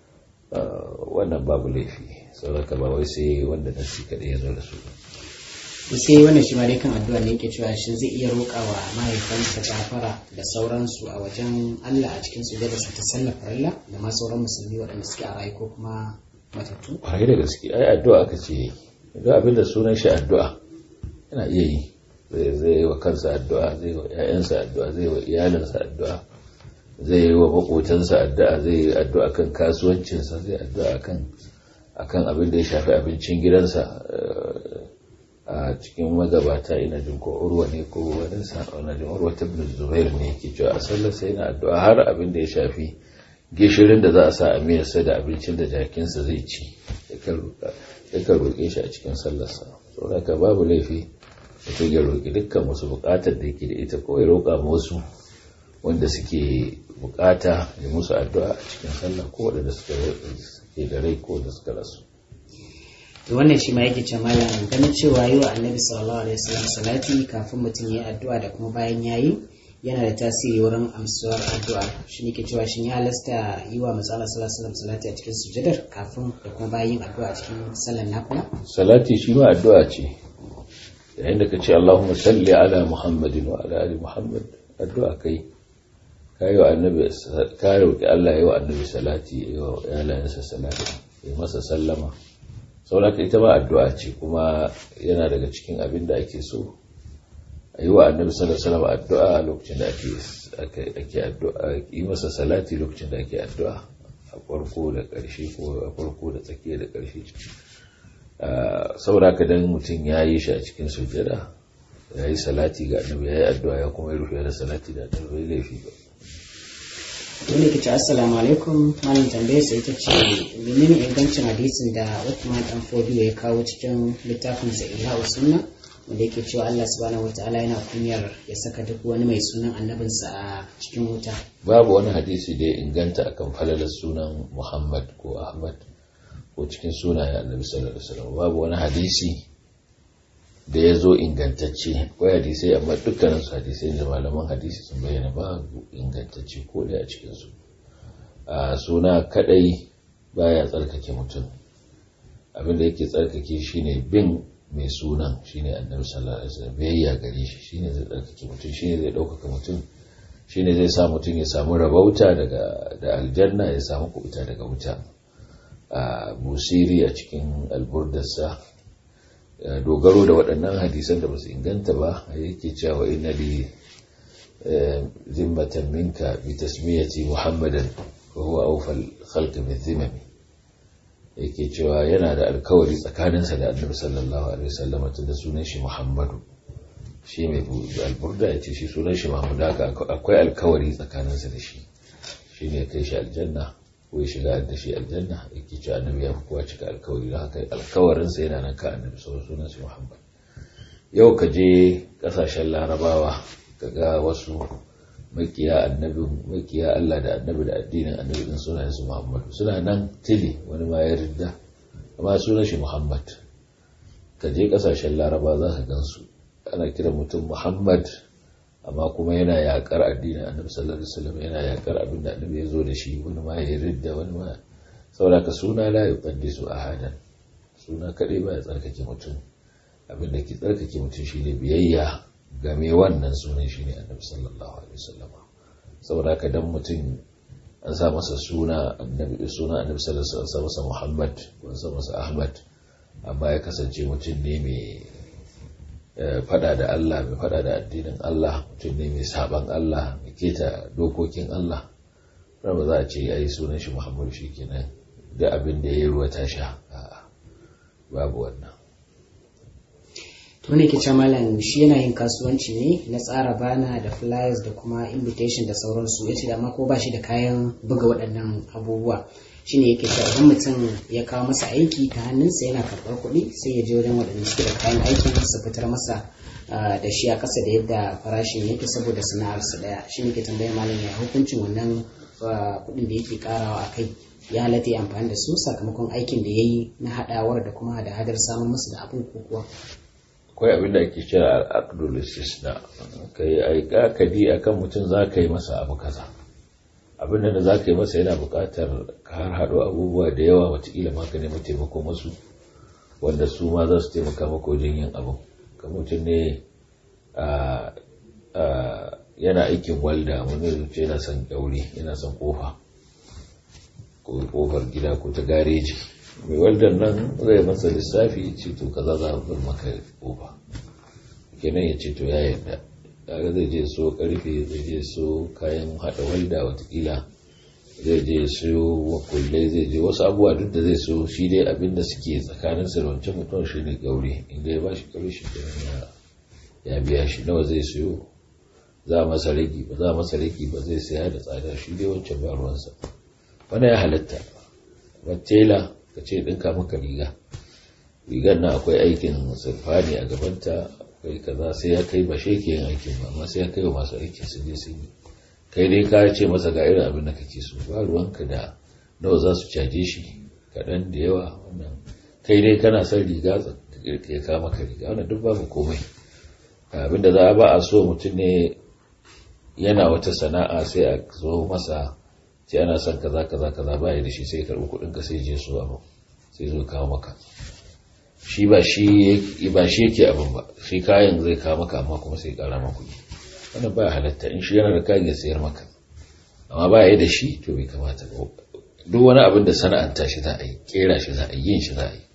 wannan babu laifi, saboda ba wai sai wanda nasi kadai ya zo da su. Sai wannan shi ma dai kan addu'a ne yake cewa shin zai iya roƙawa mahaifansa gafara da sauransu a wajen Allah a cikin sujjadarsa ta sallar farilla da ma sauran musulmi waɗanda suke a rayu ko kuma matattu? Kwarai da gaske, ai addu'a aka ce duk abin da sunan shi addu'a yana iya yi. Zai yi wa kansa addu'a, zai yi wa ‘ya'yansa addu'a, zai yi wa iyalinsa addu'a, zai yi wa maƙotansa addu'a, zai yi addu'a kan kasuwancinsa, zai addu'a akan abin da ya shafi abincin gidansa. A cikin magabata ina jin ko Urwa ne ko wani sa'ana jin Urwa ibn Zubair ne yake cewa a sallar sai yana addu'a har abin da ya shafi gishirin da za a sa a miyarsa da abincin da jakinsa zai ci yakan roƙe shi a cikin sallarsa. Saboda ka babu laifi mutum ya roƙi dukkan wasu buƙatar da yake da ita, ko ya roƙa ma wasu wanda suke buƙata ya musu addu'a a cikin sallah, ko waɗanda suke da rai ko da suka rasu. To wannan shi ma yake ce malam, ganin cewa yi wa Annabi sallallahu alaihi wasallam salati kafin mutum ya yi addu'a da kuma bayan yayi yana da tasiri wurin amsuwar addu'a. Shi ne ke cewa shin ya halasta yi wa manzo sallallahu alaihi wasallam salati a cikin sujudar kafin da kuma bayan yin addu'a a cikin sallar nafila? Salati shi ma addu'a ce. Yayin da ka ce Allahumma salli ala Muhammadin wa ala ali Muhammad, addu'a kai yi wa Annabi, ka roki Allah yi wa Annabi salati, yi wa iyalansa salati, yi masa sallama, sauraka ita ma addu'a ce, kuma yana daga cikin abin da ake so a yi wa annabi sallallahu alaihi wasallam addu'a lokacin da ake addu'a, yi masa salati lokacin da ake addu'a a farko da ƙarshe ko a farko da tsakiya da ƙarshe. Sauraka dan mutum ya yi shi a cikin sujjada, ya yi salati ga annabi, ya yi addu'a, ya kuma yi rufe da salati da annabi, bai laifi ba. wani ke ce assalamu alaikum, malam tambayar sai ita ce menene ingancin hadisin da Uthman dan Fodiyo ya kawo cikin littafin sa Ihya Sunna, wanda yake cewa Allah subhanahu wataala yana kunyar ya saka duk wani mai sunan annabinsa a cikin wuta? Babu wani hadisi da ya inganta akan falalar sunan Muhammad ko Ahmad ko cikin sunayen annabi sallallahu alaihi wasallam. Babu wani hadisi da ya zo ingantacce, ko hadisai, amma dukkanin su hadisai da malaman hadisi sun bayyana ba ingantacce ko ɗaya a cikin su. Suna kadai baya tsarkake mutum, abin da yake tsarkake shine bin mai sunan, shine annabi sallallahu alaihi wasallam, biyayya gare shi shine zai tsarkake mutum, shine zai ɗaukaka mutum, shine zai sa mutum ya samu rabauta da aljanna, ya samu kubuta daga wuta. Busiri a cikin alburdarsa dogaro da waɗannan hadisan da ba su inganta ba yake cewa inna li zimmatan minka bi tasmiyati Muhammadan wa huwa awfal khalqi bi dhimami, yake cewa yana da alkawari tsakaninsa da annabi sallallahu alaihi wasallam tunda sunan shi Muhammadu, shi mai alburda ya ce shi sunan shi Muhammadu, haka akwai alkawari tsakaninsa da shi, shine kai shi aljanna ko ya shiga da shi aljanna. Yake cewa annabi ya fi kowa cika alkawari, don haka alkawarinsa yana nan ka annabi sunan shi Muhammad. Yau ka je kasashen larabawa ka ga wasu makiya Allah da annabi da addinin annabi din sunayen su Muhammad, suna nan tili, wani ma ya ridda amma sunan shi Muhammad. Ka je kasashen larabawa za ka gansu ana kira mutum Muhammad, amma kuma yana yakar addinin annabi sallallahu alaihi wasallam, yana yakar abin da annabi ya zo da shi, wani ma ya ridda, wani ma saboda suna la yuqaddisu ahadan, suna kadai ba ya tsarkake mutum. Abin da ke tsarkake mutum shine biyayya ga mai wannan sunan, shine annabi sallallahu alaihi wasallam. Saboda haka dan mutum an sa masa suna annabi sallallahu alaihi wasallam, sa masa Muhammad ko sa masa Ahmad, amma ya kasance mutum ne mai fada da Allah, mai fada da addinin Allah, mutum ne mai saban Allah, mai keta dokokin Allah, ba za a ce yayi sunan shi Muhammadu shikenan da abin da yayi ruwa ta sha, babu wannan. To ne ke ce malam shi yana yin kasuwanci ne na tsara bana da flyers da kuma invitation da sauransu, yace da ma ko ba shi da kayan buga waɗannan abubuwa, shine yake cewa idan mutum ya kawo masa aiki ta hannunsa yana karɓar kuɗi, sai ya je wajen waɗanda suke da kayan aikin su fitar masa da shi a ƙasa da yadda farashin yake saboda sana'arsa ɗaya. Shi ne ke tambayar malam ya hukuncin wannan kuɗin da yake ƙarawa a kai, ya halatta ya amfani da su sakamakon aikin da ya yi na haɗawar da kuma da hadar samun masa da abin ko kuwa? Akwai abin da ake kira al'aqdul istisna, kai aika kadi akan mutum za ka yi masa abu kaza, abin da za ka yi masa yana buƙatar ka har haɗo abubuwa da yawa, wataƙila ma ka nemi taimako masu wanda su ma za su taimaka maka wajen yin abu. Ka mutum ne yana aikin walda, wani zuce yana son ɗauri, yana son ƙofa ko ƙofar gida ko ta gareji, mai waldan nan zai masa lissafi ce to kaza za a bar maka ƙofa, kenan ya ce to ya yarda. Kaga zai je so karfe, zai je so kayan hada walda, watakila zai je so wakullai, zai je wasu abubuwa duk da zai so, shi dai abin da suke tsakanin sa da wancan mutum shi ne gauri, inda ya ba shi gauri shi kenan ya biya shi. Nawa zai siyo, za masa rigi ba za masa rigi ba, zai saya da tsada, shi dai wancan ba ruwansa. Wani ya halatta ba tela ka ce ɗinka maka rigar nan akwai aikin sirfani a gabanta, kai kaza, sai ya kai ba shi ke yin aikin ba, amma sai ya kai wa masu aikin su je sun yi, kai dai ka ce masa ga irin abin da kake so, ba ruwanka da nawa za su caje shi, kaɗan da yawa. Wannan kai dai kana son riga ya kama ka riga, wannan duk babu komai. Abin da za a ba a so mutum ne yana wata sana'a, sai a zo masa ce ana son kaza kaza kaza, ba ya da shi, sai karɓi kuɗin ka sai je so abu, sai zo kawo maka. Shi ba shi yake abin ba, shi kayan zai kawo maka amma kuma sai kara maka kuɗi. Wannan ba halatta. In shi yana da kayan ya sayar maka amma ba ya da shi, to bai kamata ba. Duk wani abin da sana'anta shi za a yi, kera shi za a yi, yin shi za a yi,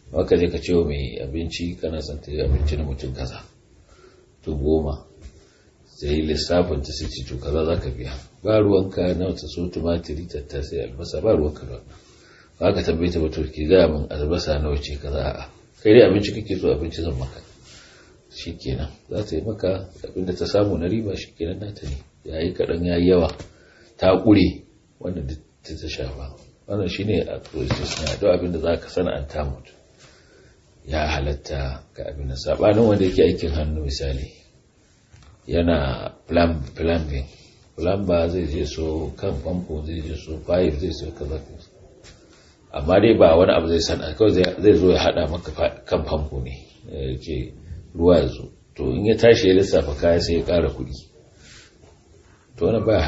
haka je ka ce wa mai abinci kana son ta yi abinci na mutum kaza to 10 sai lissafin ta sai to kaza za ka biya ba ruwanka na wata so tumatiri tattasai albasa ba ruwanka da wannan ba ka tambaye ta ba to ki gaya min albasa nawa ce kaza a'a kai dai abinci kake so abinci zan maka shikenan za ta yi maka abinda ta samu na riba shikenan nata ne yayi kadan yayi yawa ta kure wanda ta shafa wannan shine a process na da abinda zaka sana'anta mutu ya halatta ka abin sabanin wanda yake aikin hannu misali yana plumbing plumber zai je so kan famfo zai je so pipe zai so kaza amma dai ba wani abu zai sana kawai zai zo ya hada maka kan famfo ne ce ruwa ya zo to in ya tashi ya lissafa kaya sai ya kara kuɗi to wani baya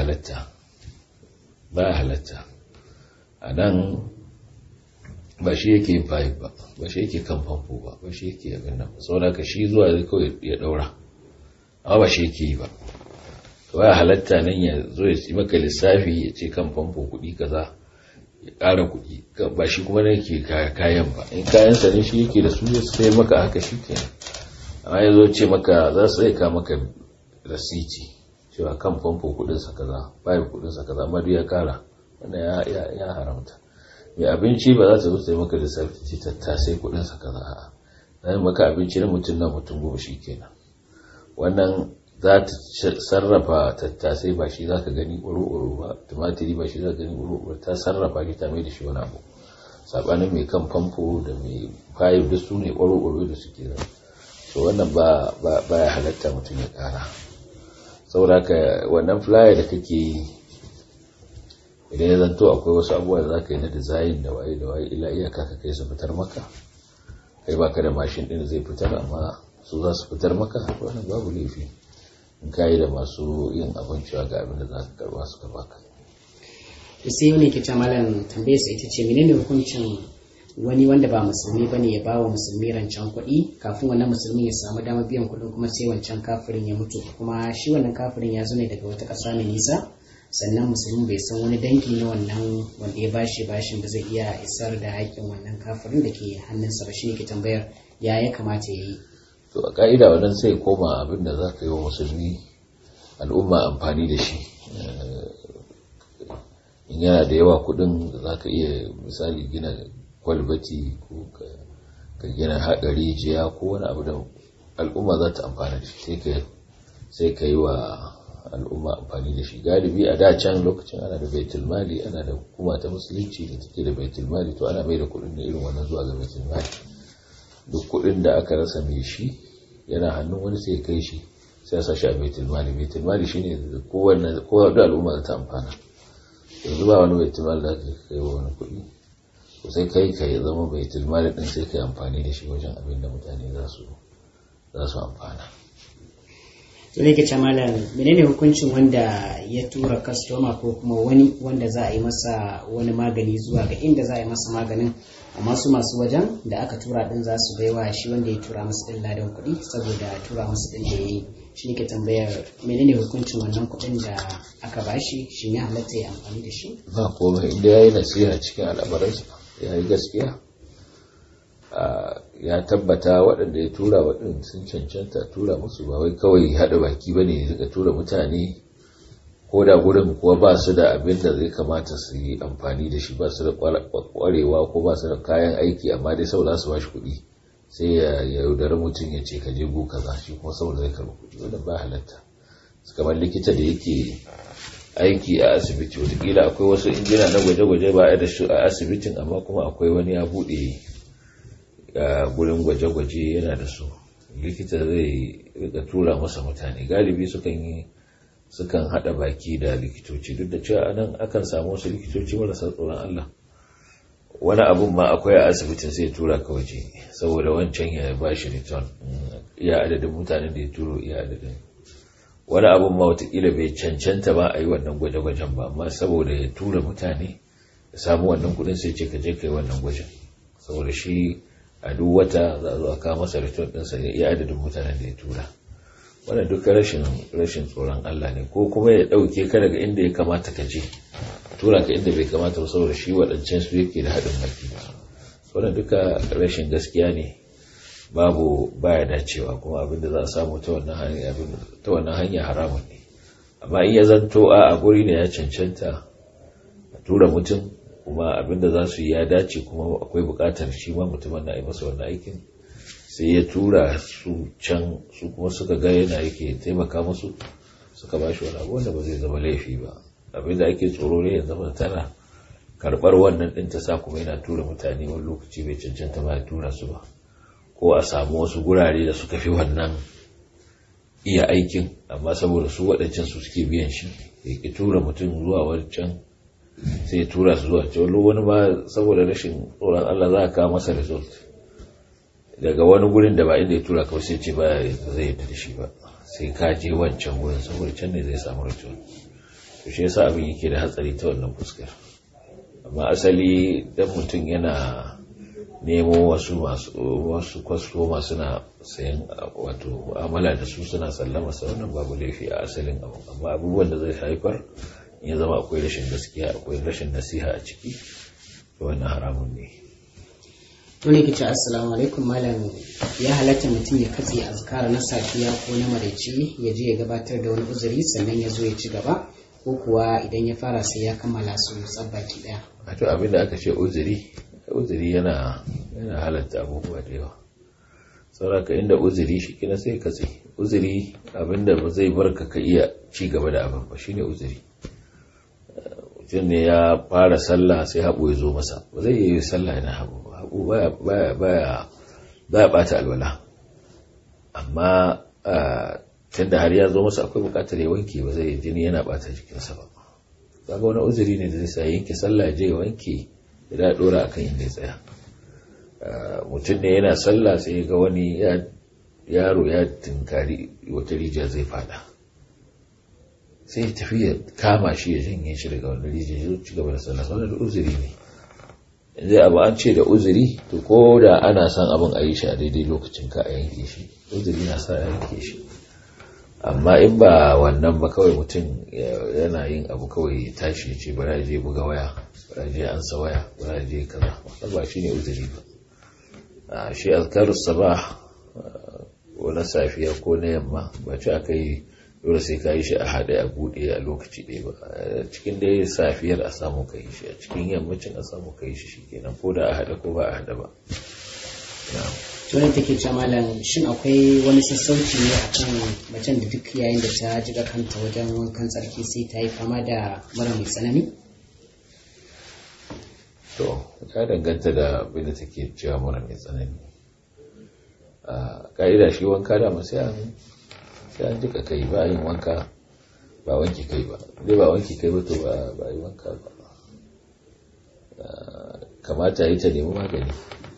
halatta a nan ba shi yake yin pipe ba shi yake kan famfo ba shi yake abin nan saboda ka shi zuwa zai kawai ya daura amma ba shi yake yi ba to baya halatta nan ya zo ya ci maka lissafi ya ce kan famfo kuɗi kaza ya ƙara kuɗi ba shi kuma ne ke kayan ba in kayansa ne shi yake da su ya sai maka haka shi ke amma ya zo ce maka za su aika maka rasiti cewa kan famfo kuɗinsa kaza bayan kuɗinsa kaza amma duk ya ƙara wannan ya haramta mai abinci ba za ta zo sai maka lissafi ce tattasai kuɗinsa kaza a'a na yi maka abinci na mutum 10 shi kenan wannan za ta sarrafa tattasai ba shi za ka gani ɓuru-ɓuru ba tumatiri ba shi za ka gani ɓuru-ɓuru ta sarrafa shi ta mai da shi wani abu saɓanin mai kan famfo da mai fayif da su ne ɓuru-ɓuru da suke zama so wannan ba ya halatta mutum ya ƙara saboda ka wannan flyer da kake yi idan ya zanto akwai wasu abubuwa da za ka yi na dizayin da waye ila iyaka ka kai su fitar maka kai baka da mashin ɗin zai fitar amma su za su fitar maka wannan babu laifi in kayi da masu yin abinciwa ga abin da za ka karba suka baka. to sai wani ke malam tambayar sa ita ce menene hukuncin wani wanda ba musulmi bane ya bawa musulmi rancen kuɗi kafin wannan musulmin ya samu damar biyan kuɗin kuma sai wancan kafirin ya mutu kuma shi wannan kafirin ya zo ne daga wata ƙasa mai nisa sannan musulmin bai san wani dangi na wannan wanda ya bashi bashin da zai iya isar da haƙƙin wannan kafirin da ke hannunsa ba shi ne ke tambayar ya kamata ya yi. to a ka'ida wannan sai koma abin da za ka yi wa musulmi al'umma amfani da shi in yana da yawa kudin da za ka iya misali gina kwalbati ko ka gina haƙa rijiya ko wani abu da al'umma za ta amfani da shi sai ka yi wa al'umma amfani da shi galibi a da can lokacin ana da baitul mali ana da hukuma ta musulunci da take da baitul mali to ana mai da kudin da irin wannan zuwa ga baitul mali duk kudin da aka rasa mai shi yana hannun wani sai kai shi sai ya sashi a baitul mali shine kowanne da al'umma ta amfana yanzu ba wani baitul mali da aka kai wa wani kudi to sai kai ya zama baitul mali din sai kai amfani da shi wajen abin da mutane za su amfana. to ne ke ce malam menene hukuncin wanda ya tura customer ko kuma wani wanda za a yi masa wani magani zuwa ga inda za a yi masa maganin amma su masu wajen da aka tura din za su baiwa shi wanda ya tura masa din ladan kuɗi saboda tura masa din da ya yi shi ne ke tambayar menene hukuncin wannan kuɗin da aka bashi shi ya halatta ya amfani da shi ba komai inda ya yi nasiha cikin al'amuransa ya yi gaskiya ya tabbata waɗanda ya tura waɗanda sun cancanta tura musu ba wai kawai haɗa baki ba ne suka tura mutane ko da gurin kuwa ba su da abin da zai kamata su yi amfani da shi ba su da ƙwarewa ko ba su da kayan aiki amma dai sau za su ba shi kuɗi sai ya yaudari mutum ya ce ka je go kaza shi kuma saboda zai karɓi kuɗi wannan ba halatta kamar likita da yake aiki a asibiti wataƙila akwai wasu injina na gwaje-gwaje ba a da shi a asibitin amma kuma akwai wani ya buɗe gurin gwaje-gwaje yana da su likita zai rika tura masa mutane galibi sukan hada baki da likitoci duk da cewa anan akan samu wasu likitoci marasa tsoron Allah wani abun ma akwai a asibitin sai tura ka waje saboda wancan ya ba shi return iya adadin mutanen da ya turo iya adadin wani abun ma watakila bai cancanta ba a yi wannan gwaje-gwajen ba amma saboda ya tura mutane ya samu wannan kudin sai ce ka je ka yi wannan gwajin saboda shi a duk wata za a zo a kawo masa return ɗinsa ne iya adadin mutanen da ya tura wannan duka rashin tsoron Allah ne ko kuma ya ɗauke ka daga inda ya kamata ka je tura ka inda bai kamata ba saboda shi waɗancan su yake da haɗin baki wannan duka rashin gaskiya ne, babu baya dacewa, kuma abinda za a samu ta wannan hanya haramun ne. amma in ya zanto a guri ne ya cancanta a tura mutum, kuma abinda za su yi ya dace, kuma akwai bukatar shi ma mutumin na yi masa wannan aikin, sai ya tura su can, su kuma suka ga yana yake taimaka musu, suka ba shi wani abu wanda ba zai zama laifi ba. abinda ake tsoro ne ya zama tana karɓar wannan ɗin ta sa kuma yana tura mutane wani lokaci bai cancanta ba ya tura su ba, ko a samu wasu gurare da suka fi wannan iya aikin, amma saboda su waɗancan su suke biyan shi ya ki tura mutum zuwa wancan, sai ya tura su zuwa can. wani ma saboda rashin tsoron Allah za a kawo masa result daga wani gurin da ba inda ya tura kawai, sai ce ba zai yi da shi ba, sai ka je wancan gurin saboda can ne zai samu result. to shi yasa abin yake da hatsari ta wannan fuskar. amma asali dan mutum yana nemo wasu kwastoma suna sayan wato mu'amala da su, suna sallama sa, wannan babu laifi a asalin abu. amma abubuwan da zai haifar ya zama akwai rashin gaskiya, akwai rashin nasiha a ciki, to wannan haramun ne. to ne kice assalamu alaikum malam, ya halatta mutum ya katse azkar na safiya ko na maraice ya je ya gabatar da wani uzuri sannan ya zo ya ci gaba, ko kuwa idan ya fara sai ya kammala su tsabbaki daya? to abinda aka ce uzuri yana halatta abubuwa da yawa. sauraka inda uzuri shi kina sai katse uzuri, abinda ba zai barka ka iya ci gaba da abin ba shine uzuri. mutum ne ya fara sallah sai haɓo ya zo masa, ba zai yi sallah yana haɓo baya ɓata alwala, amma tunda har ya zo masa akwai bukatar ya wanke, ba zai jini yana ɓata jikinsa ba. kaga wani uzuri ne da zai sa yanke sallah ya je ya wanke ya dora akan inda ya tsaya. mutum ne yana sallah sai ga wani yaro ya tinkari wata rijiya zai fada, sai ya tafi ya kama shi ya janye shi daga wani rijiya ya ci gaba da sallah. wannan uzuri ne. zai abu an ce da uzuri, to ko da ana son abin a yi shi a daidai lokacin ka a yanke shi, uzuri na sa a yanke shi. amma in ba wannan ba, kawai mutum yana yin abu kawai ya tashi ya ce bari je buga waya, bari je ansa waya, bari je kaza, wannan ba shine uzuri ba. shi azkarus sabah ko na safiya ko na yamma ba ce aka yi dole sai ka yi shi a haɗe a buɗe a lokaci ɗaya ba. cikin dai safiyar a samu ka yi shi, a cikin yammacin a samu ka yi shi, shikenan, ko da a haɗe ko ba a haɗe ba. tunan take ce malam, shin akwai wani sassauci ne akan macen da duk yayin da ta jiga kanta wajen wankan tsarki sai ta yi fama da mura mai tsanani? to ya danganta da abin da take cewa mura mai tsanani. ka'ida shi wanka da masu sai an jika kai, ba yin wanka ba wanki kai ba. dai ba wanki kai ba to ba yi wanka ba. kamata yi ta nemi magani.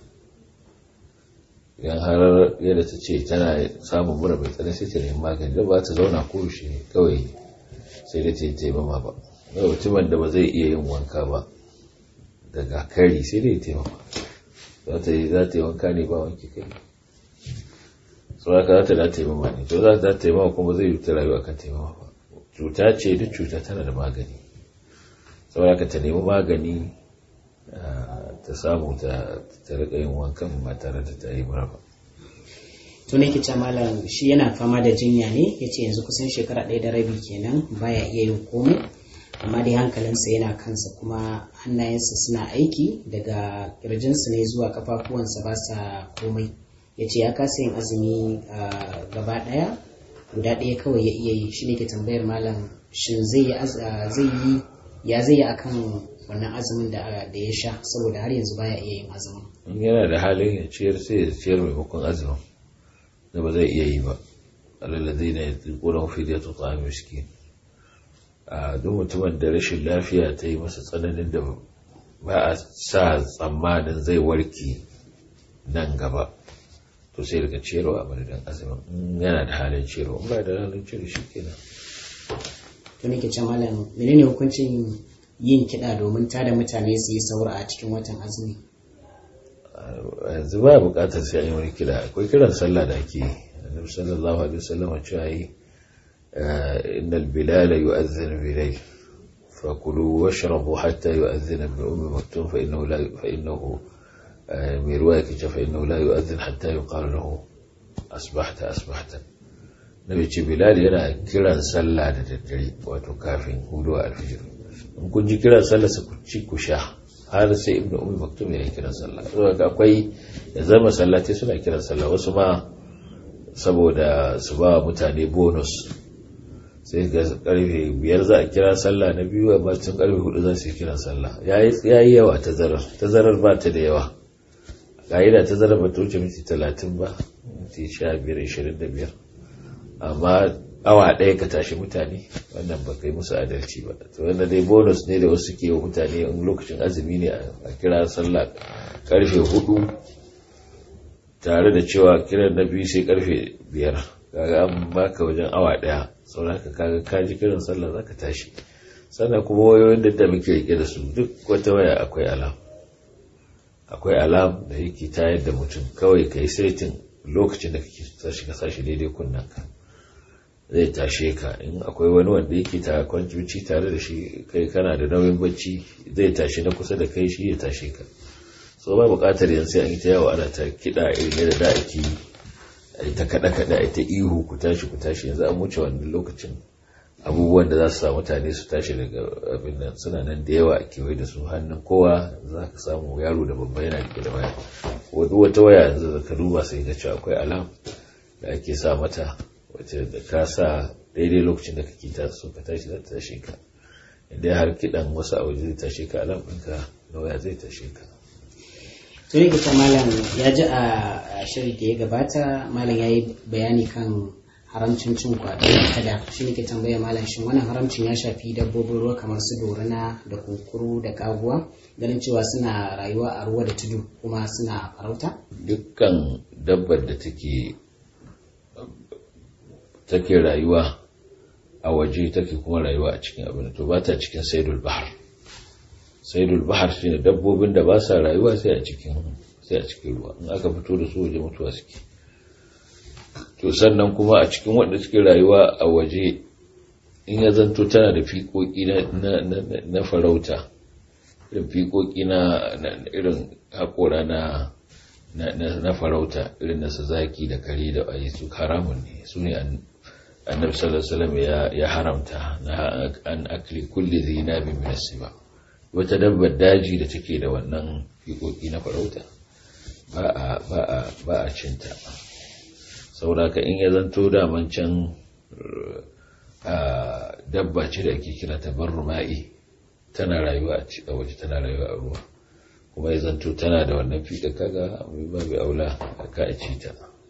idan har yadda ta ce tana samun mura mai tsanani sai ta nemi magani, da ba ta zauna ko shi kawai sai da ta yi taimama ba. ga mutumin da ba zai iya yin wanka ba daga kari sai dai taimama, za ta yi wanka ne ba wanki kai, sauraka za ta da taimama ne. to za ta taimama kuma zai yi ta rayuwa kan taimama ba. cuta ce, duk cuta tana da magani, sauraka ta nemi magani ta samu ta rika yin wankan ba tare da ta yi mura ba. to ne kice malam, shi yana fama da jinya ne, yace yanzu kusan shekara 1 da rabi kenan baya iya yin komai, amma dai hankalinsa yana kansa, kuma hannayensa suna aiki daga kirjinsa ne zuwa kafafuwansa ba sa komai. yace ya kasa yin azumi gaba daya, guda ɗaya kawai ya iya yi. shi ne ke tambayar malam, shin zai yi akan wannan azumin da ya sha, saboda har yanzu baya iya yin azumin. in yana da halin ya ciyar sai ya ciyar maimakon azumin da ba zai iya yi ba. alladhina yutiquna fidyatun ta'am miskin. duk mutumin da rashin lafiya ta yi masa tsananin da ba a sa tsammanin zai warke nan gaba, to sai daga ciyarwa a madadin azumin in yana da halin ciyarwa. in ba da halin ciyarwa shi kenan. to ne ke ce malam, menene hukuncin yin kiɗa domin tada mutane su yi saura a cikin watan azumi? yanzu ba buƙatar sai an yi wani kiɗa. akwai kiran sallah da ake yi. annabi sallallahu alaihi wasallam cewa yi innal bilala yu'adhdhinu bilayl fakulu washrabu hatta yu'adhdhina ibn ummi maktum fa innahu mai ruwa yake cewa inna la yu'adhdhin hatta yuqala lahu asbahta nabi ce Bilal yana kiran sallah da daddare wato kafin hudu alfijir in kun ji kiran sallah sai ku ci ku sha har sai ibnu ummi maktum ya kiran sallah saboda akwai da zama sallati suna kiran sallah wasu ma saboda su ba mutane bonus sai ga karfe 5 za a kira sallah na biyu amma tun karfe 4 za su yi kiran sallah yayi yawa tazarar ba ta da yawa ka'ida tazarar ba ta wuce minti 30 ba minti 15-25 amma awa ɗaya ka tashi mutane wannan ba kai musu adalci ba to wannan dai bonus ne da wasu ke mutane in lokacin azumi ne a kira sallah karfe 4 tare da cewa kiran na biyu sai karfe 5 kaga an baka wajen awa ɗaya sauran kaga ka ji kiran sallah zaka tashi sannan kuma wayoyin da muke rike da su duk wata waya akwai alam da yake tayar da mutum kawai kai setin lokacin da kake tashi ka sashi daidai kunnanka zai tashe ka in akwai wani wanda yake ta kwanci tare da shi kai kana da nauyin bacci zai tashi na kusa da kai shi ya tashe ka so ba bukatar yanzu an yi ta yawo ana ta kiɗa irin da ake yi a ta kaɗa a ta ihu ku tashi yanzu an wuce wannan lokacin abubuwan da za su sa mutane su tashi daga abin nan suna nan da yawa a kewaye da su hannun kowa za ka samu yaro da babba yana rike da waya wadda wata waya yanzu da ka duba sai ga cewa akwai alam da ake sa mata wacce da ka sa daidai lokacin da kake ta so ka tashi za ta tashe ka inda har kiɗan wasu a waje zai tashe ka alam ɗinka na waya zai tashe ka. to ne kita malam ya ji a shirin da ya gabata malam ya yi bayani kan haramcin cin kwaɗo da kada shi ne ke tambaya malam shin wannan haramcin ya shafi dabbobin ruwa kamar su dorina da kunkuru da kaguwa ganin cewa suna rayuwa a ruwa da tudu kuma suna farauta dukkan dabbar da take rayuwa a waje take kuma rayuwa a cikin abin to ba ta cikin saidul bahar shine dabbobin da ba sa rayuwa sai a cikin ruwa in aka fito da su waje mutuwa suke to sannan kuma a cikin wanda suke rayuwa a waje in ya zanto tana da fiƙoƙi na farauta irin fiƙoƙi na irin haƙora na farauta irin na su zaki da kare da ayi su haramun ne su ne annabi sallallahu alaihi wasallam ya haramta na an akli kulli zinabi min as-siba wata dabbar daji da take da wannan fiƙoƙi na farauta ba a cinta saboda ka in ya zanto daman can dabba ce da ake kira ta barruma'i tana rayuwa a waje tana rayuwa a ruwa kuma ya zanto tana da wannan fiƙa kaga mai babu aula a ka a ci ta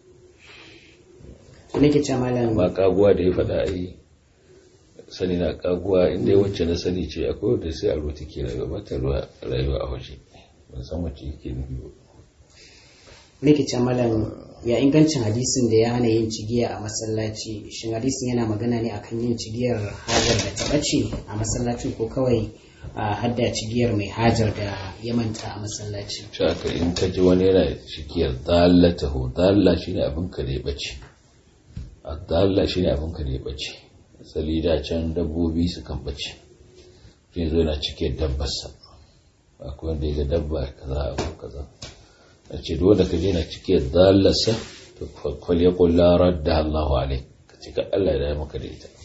amma kaguwa da ya faɗa a yi sani na kaguwa inda ya wacce na sani ce akwai wadda sai a ruwa take rayuwa ba ta rayuwa a waje ban san wacce yake nufi ba likita malam ya ingancin hadisin da ya hana yin cigiya a masallaci shin hadisin yana magana ne akan yin cigiyar hajar da ta bace a masallacin ko kawai hadda cigiyar mai hajar da ya manta a masallaci shaka in ka ji wani yana cigiyar dallatahu dalla shine abin ka da ya bace dalla shine abin ka da ya bace asali da can dabbobi su kan bace sai zo yana cike dabbarsa akwai wanda ya ga dabba kaza ko kaza a ce dole ka je na cike dallarsa to kwal ya kulla radda Allahu alai ka cika Allah ya maka da ita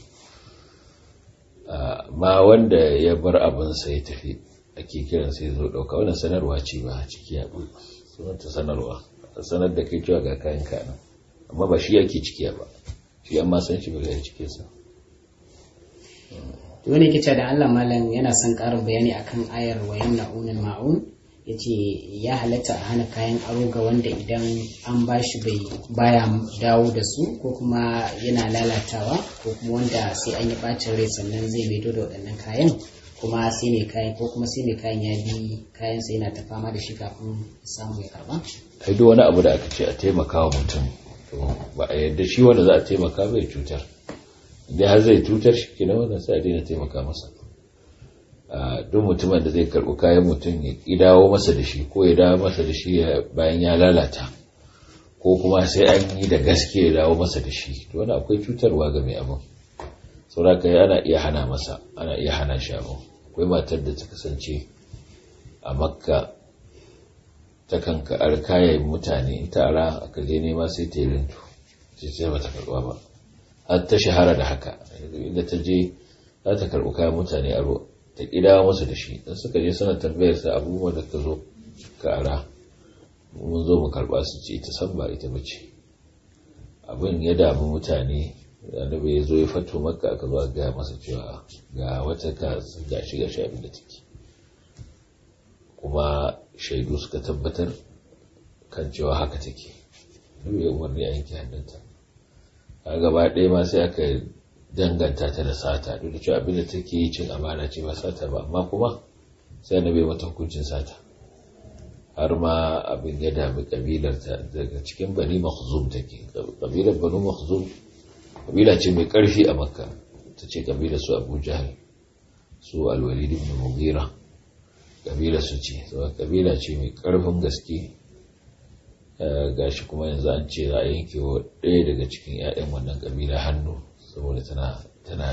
ma wanda ya bar abin sa ya tafi ake kiran sai zo dauka wannan sanarwa ce ba ciki ya bu sunanta sanarwa sanar da kai cewa ga kayan kana amma ba shi yake cikiya ba shi amma san shi ba ga cike sa to wani kice da Allah malam yana son karin bayani akan ayar wayan na'unul ma'un yace ya halatta a hana kayan aro ga wanda idan an bashi baya dawo da su ko kuma yana lalatawa ko kuma wanda sai an yi bacin rai sannan zai maido da waɗannan kayan kuma sai mai kayan ko kuma sai mai kayan ya bi kayan sai yana ta fama da shi kafin samu ya karba ai duk wani abu da aka ce a taimaka wa mutum to ba a yarda shi wanda za a taimaka bai cutar idan har zai cutar shi kenan wannan sai a daina taimaka masa duk mutumin da zai karɓi kayan mutum ya dawo masa da shi ko ya dawo masa da shi bayan ya lalata ko kuma sai an yi da gaske ya dawo masa da shi to wani akwai cutarwa ga mai abin sauraka ana iya hana masa ana iya hana shi abin akwai matar da ta kasance a makka ta kanka kayan mutane ta ara aka je nema sai ta yi rinto sai ba ta karɓa ba har ta shahara da haka inda ta je za ta karɓi kayan mutane aro ta ƙida musu da shi dan suka je suna tambayar sa abubuwan da ka zo ka ara mun zo mu karɓa su ce ita san ba ita bace abin ya damu mutane annabi ya zo ya fato Makka aka zo ga masa cewa ga wata ka gashi abin da take kuma shaidu suka tabbatar kan cewa haka take annabi ya umarni a yanke hannunta a gaba ɗaya ma sai aka danganta ta da sata duk da cewa abin da take yi cin amana ce ba sata ba amma kuma sai annabi mata hukuncin sata har ma abin ya dami kabilar ta daga cikin Bani Makhzum take kabilar Bani Makhzum kabila ce mai karfi a Makka ta ce kabilar su Abu Jahl su Al-Walid ibn Mughira kabila su ce saboda kabila ce mai karfin gaske gashi kuma yanzu an ce za a yanke wa ɗaya daga cikin 'ya'yan wannan kabila hannu saboda tana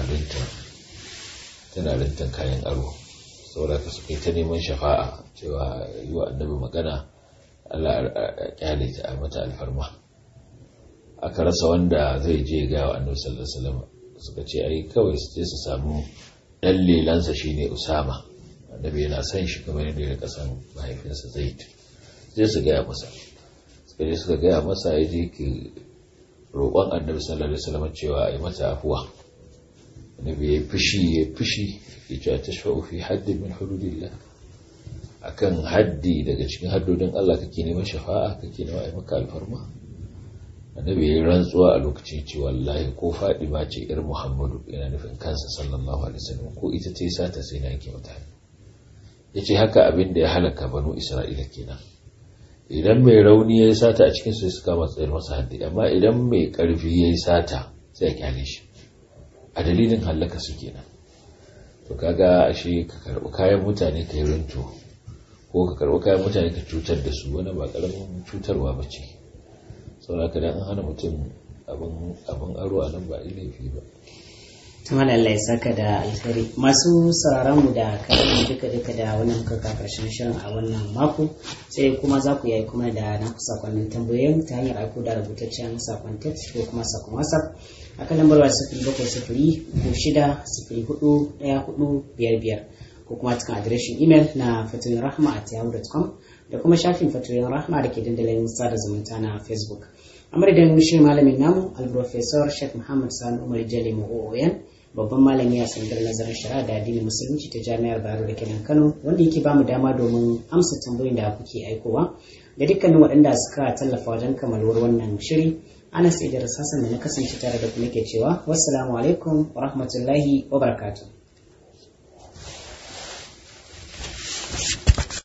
rintan kayan aro saboda ka suka yi ta neman shafa'a cewa yi wa annabi magana Allah a kyale ta a mata alfarma aka rasa wanda zai je ga wa annabi sallallahu alaihi wasallam suka ce ai kawai su je su samu dan lelansa shine Usama annabi yana son shi kamar yadda ya kasan mahaifinsa Zaid sai su gaya masa suka gaya masa ya je ki roƙon annabi sallallahu alaihi wasallam cewa ai mata afuwa annabi ya fushi ya ce tashfa'u fi hadd min hududillah akan haddi daga cikin haddodin Allah kake neman shafa'a kake neman ai maka alfarma annabi ya rantsuwa a lokacin ce wallahi ko Fadima ce ir Muhammadu yana nufin kansa sallallahu alaihi wasallam ko ita ce sata sai na yanke mata yace haka abin da ya halaka banu Isra'ila kenan idan mai rauni yayi sata a cikin su suka matsayar masa haddi amma idan mai karfi yayi sata sai ya kyale shi a dalilin halaka su kenan to kaga ashe ka karbi kayan mutane kai rinto ko ka karbi kayan mutane ka cutar da su wani ba karamin cutarwa bace saboda kada an hana mutum abin aro a nan ba laifi ba tumar Allah ya saka da alkhairi masu sauraron mu da kallon duka da wannan muka karshen shirin a wannan mako sai kuma za ku yi kuma da na sakonnin tambayoyin ta hanyar aiko da rubutaccen sakon text ko kuma sakon WhatsApp akan lambar 0706041455 ko kuma cikin adireshin email na fatoyinrahma@yahoo.com da kuma shafin fatoyin rahma da ke dandalin sada zumunta na Facebook. A madadin shi malamin namu al-professor Sheikh Muhammad Sani Umar Jalimu OON babban malami a sangar nazarin shari'a da addinin musulunci ta jami'ar Bayero da kenan Kano wanda yake bamu dama domin amsa tambayoyin da kuke aikowa da dukkanin waɗanda suka tallafa wajen kamaluwar wannan shiri. Anas Idris Hassan da na kasance tare da ku nake cewa wassalamu alaikum wa rahmatullahi wa barakatuh.